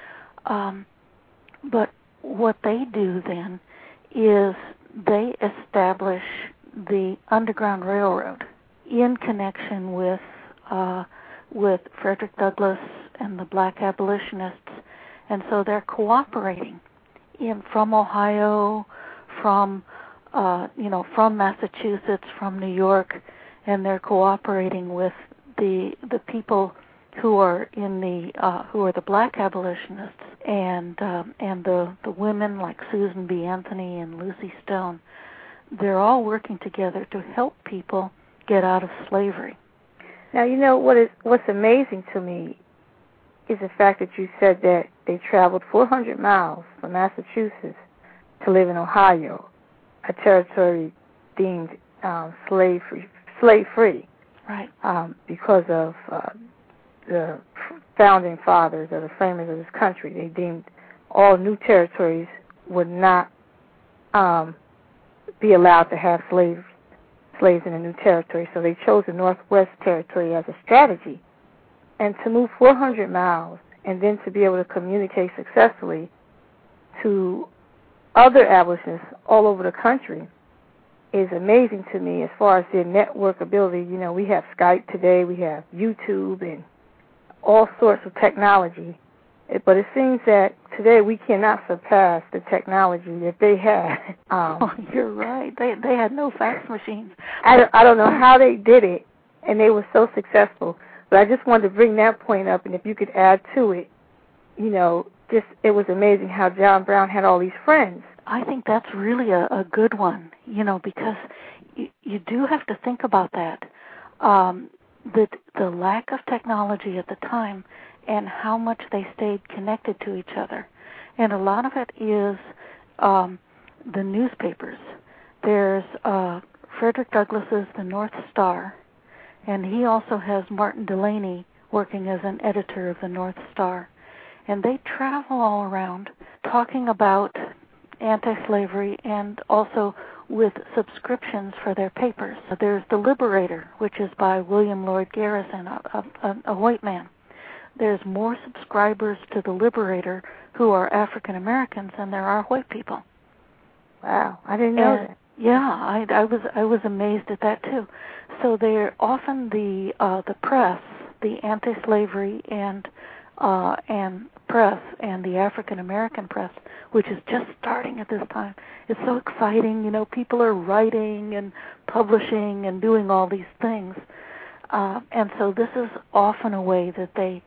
But what they do then is they establish the Underground Railroad in connection with Frederick Douglass and the black abolitionists, and so they're cooperating from Ohio, from Massachusetts, from New York, and they're cooperating with the people who are the black abolitionists and the women like Susan B. Anthony and Lucy Stone. They're all working together to help people get out of slavery. Now, what's amazing to me is the fact that you said that they traveled 400 miles from Massachusetts to live in Ohio, a territory deemed slave-free. Right. Because of the founding fathers or the framers of this country. They deemed all new territories would not be allowed to have slaves in a new territory. So they chose the Northwest Territory as a strategy. And to move 400 miles and then to be able to communicate successfully to other abolitionists all over the country is amazing to me as far as their network ability. We have Skype today, we have YouTube and all sorts of technology. But it seems that today we cannot surpass the technology that they had. You're right. They had no fax machines. I don't know how they did it, and they were so successful. But I just wanted to bring that point up, and if you could add to it, it was amazing how John Brown had all these friends. I think that's really a good one, because you do have to think about that. The lack of technology at the time and how much they stayed connected to each other. And a lot of it is the newspapers. There's Frederick Douglass's The North Star, and he also has Martin Delaney working as an editor of The North Star. And they travel all around talking about anti-slavery and also with subscriptions for their papers. There's The Liberator, which is by William Lloyd Garrison, a white man. There's more subscribers to The Liberator who are African Americans than there are white people. Wow, I didn't know that. Yeah, I was amazed at that too. So they're often the press, the anti-slavery and press and the African American press, which is just starting at this time. It's so exciting, people are writing and publishing and doing all these things. And so this is often a way that they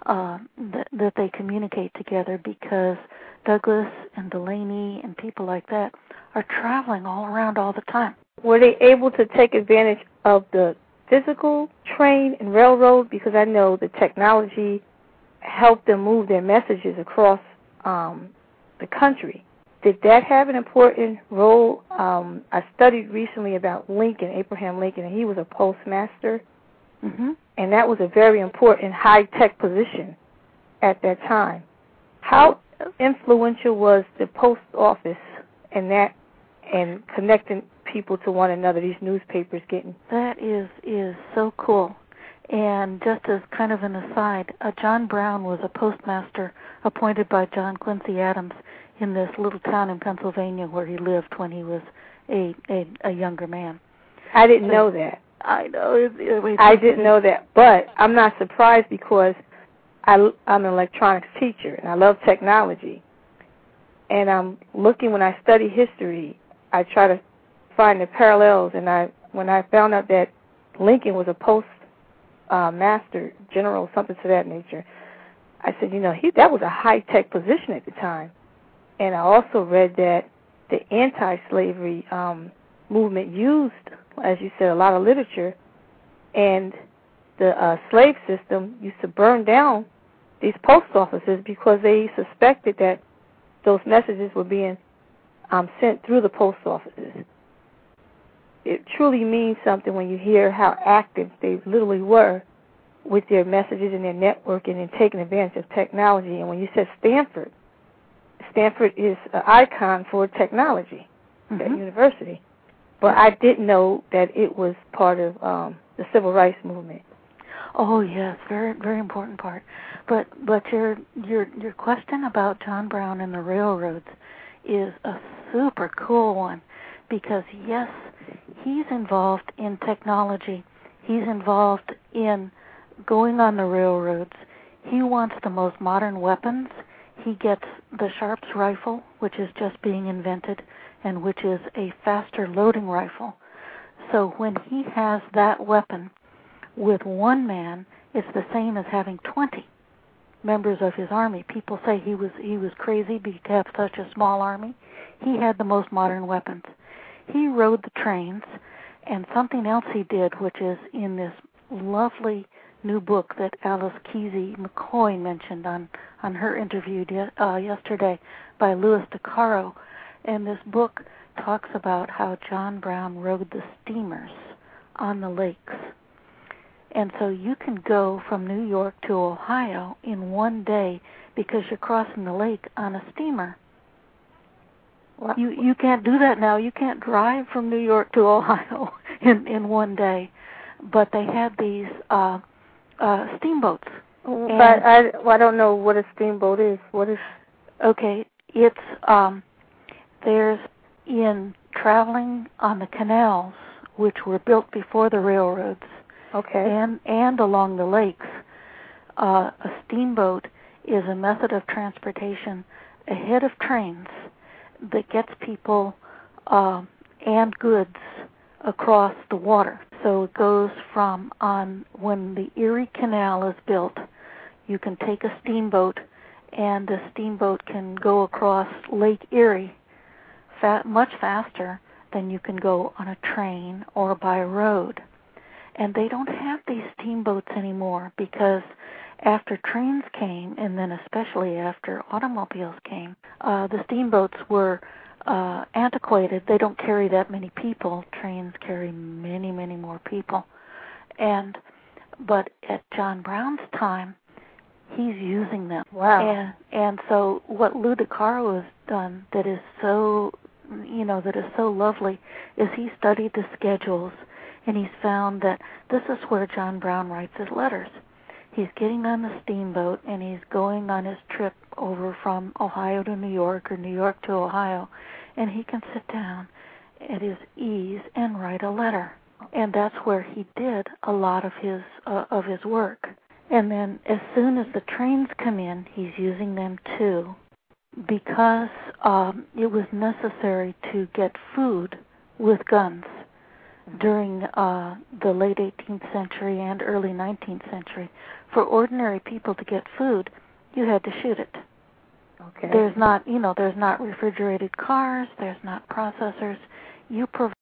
that they communicate together, because Douglas and Delaney and people like that are traveling all around all the time. Were they able to take advantage of the physical train and railroad? Because I know the technology helped them move their messages across the country. Did that have an important role? I studied recently about Lincoln, Abraham Lincoln, and he was a postmaster. Mm-hmm. And that was a very important high-tech position at that time. How influential was the post office in that and connecting people to one another, these newspapers getting? That is so cool. And just as kind of an aside, John Brown was a postmaster appointed by John Quincy Adams in this little town in Pennsylvania where he lived when he was a younger man. I didn't know that. I know. I didn't know that, but I'm not surprised because I'm an electronics teacher and I love technology. And I'm looking, when I study history, I try to find the parallels. And when I found out that Lincoln was a postmaster general, something to that nature, I said, that was a high-tech position at the time. And I also read that the anti-slavery movement used, as you said, a lot of literature, and the slave system used to burn down these post offices because they suspected that those messages were being sent through the post offices. It truly means something when you hear how active they literally were with their messages and their networking and taking advantage of technology. And when you said Stanford is an icon for technology, that university. But I didn't know that it was part of the civil rights movement. Oh yes, very very important part. But your question about John Brown and the railroads is a super cool one, because yes, he's involved in technology. He's involved in going on the railroads. He wants the most modern weapons. He gets the Sharps rifle, which is just being invented, and which is a faster loading rifle. So when he has that weapon with one man, it's the same as having 20 members of his army. People say he was crazy to have such a small army. He had the most modern weapons. He rode the trains, and something else he did, which is in this lovely new book that Alice Kesey McCoy mentioned on her interview yesterday by Louis DeCaro. And this book talks about how John Brown rode the steamers on the lakes. And so you can go from New York to Ohio in one day because you're crossing the lake on a steamer. Well, you can't do that now. You can't drive from New York to Ohio in one day. But they had these steamboats. But I don't know what a steamboat is. What is? Okay, it's there's in traveling on the canals, which were built before the railroads. Okay. And along the lakes, a steamboat is a method of transportation ahead of trains that gets people and goods across the water. So it goes from when the Erie Canal is built, you can take a steamboat, and the steamboat can go across Lake Erie much faster than you can go on a train or by road. And they don't have these steamboats anymore because after trains came, and then especially after automobiles came, the steamboats were antiquated. They don't carry that many people. Trains carry many, many more people. But at John Brown's time, he's using them. Wow. And so what Lou DeCaro has done that is so lovely is he studied the schedules, and he's found that this is where John Brown writes his letters. He's getting on the steamboat, and he's going on his trip over from Ohio to New York or New York to Ohio, and he can sit down at his ease and write a letter. And that's where he did a lot of his work. And then as soon as the trains come in, he's using them too, because it was necessary to get food with guns. during the late 18th century and early 19th century. For ordinary people to get food, you had to shoot it. Okay. There's not refrigerated cars. There's not processors. You provide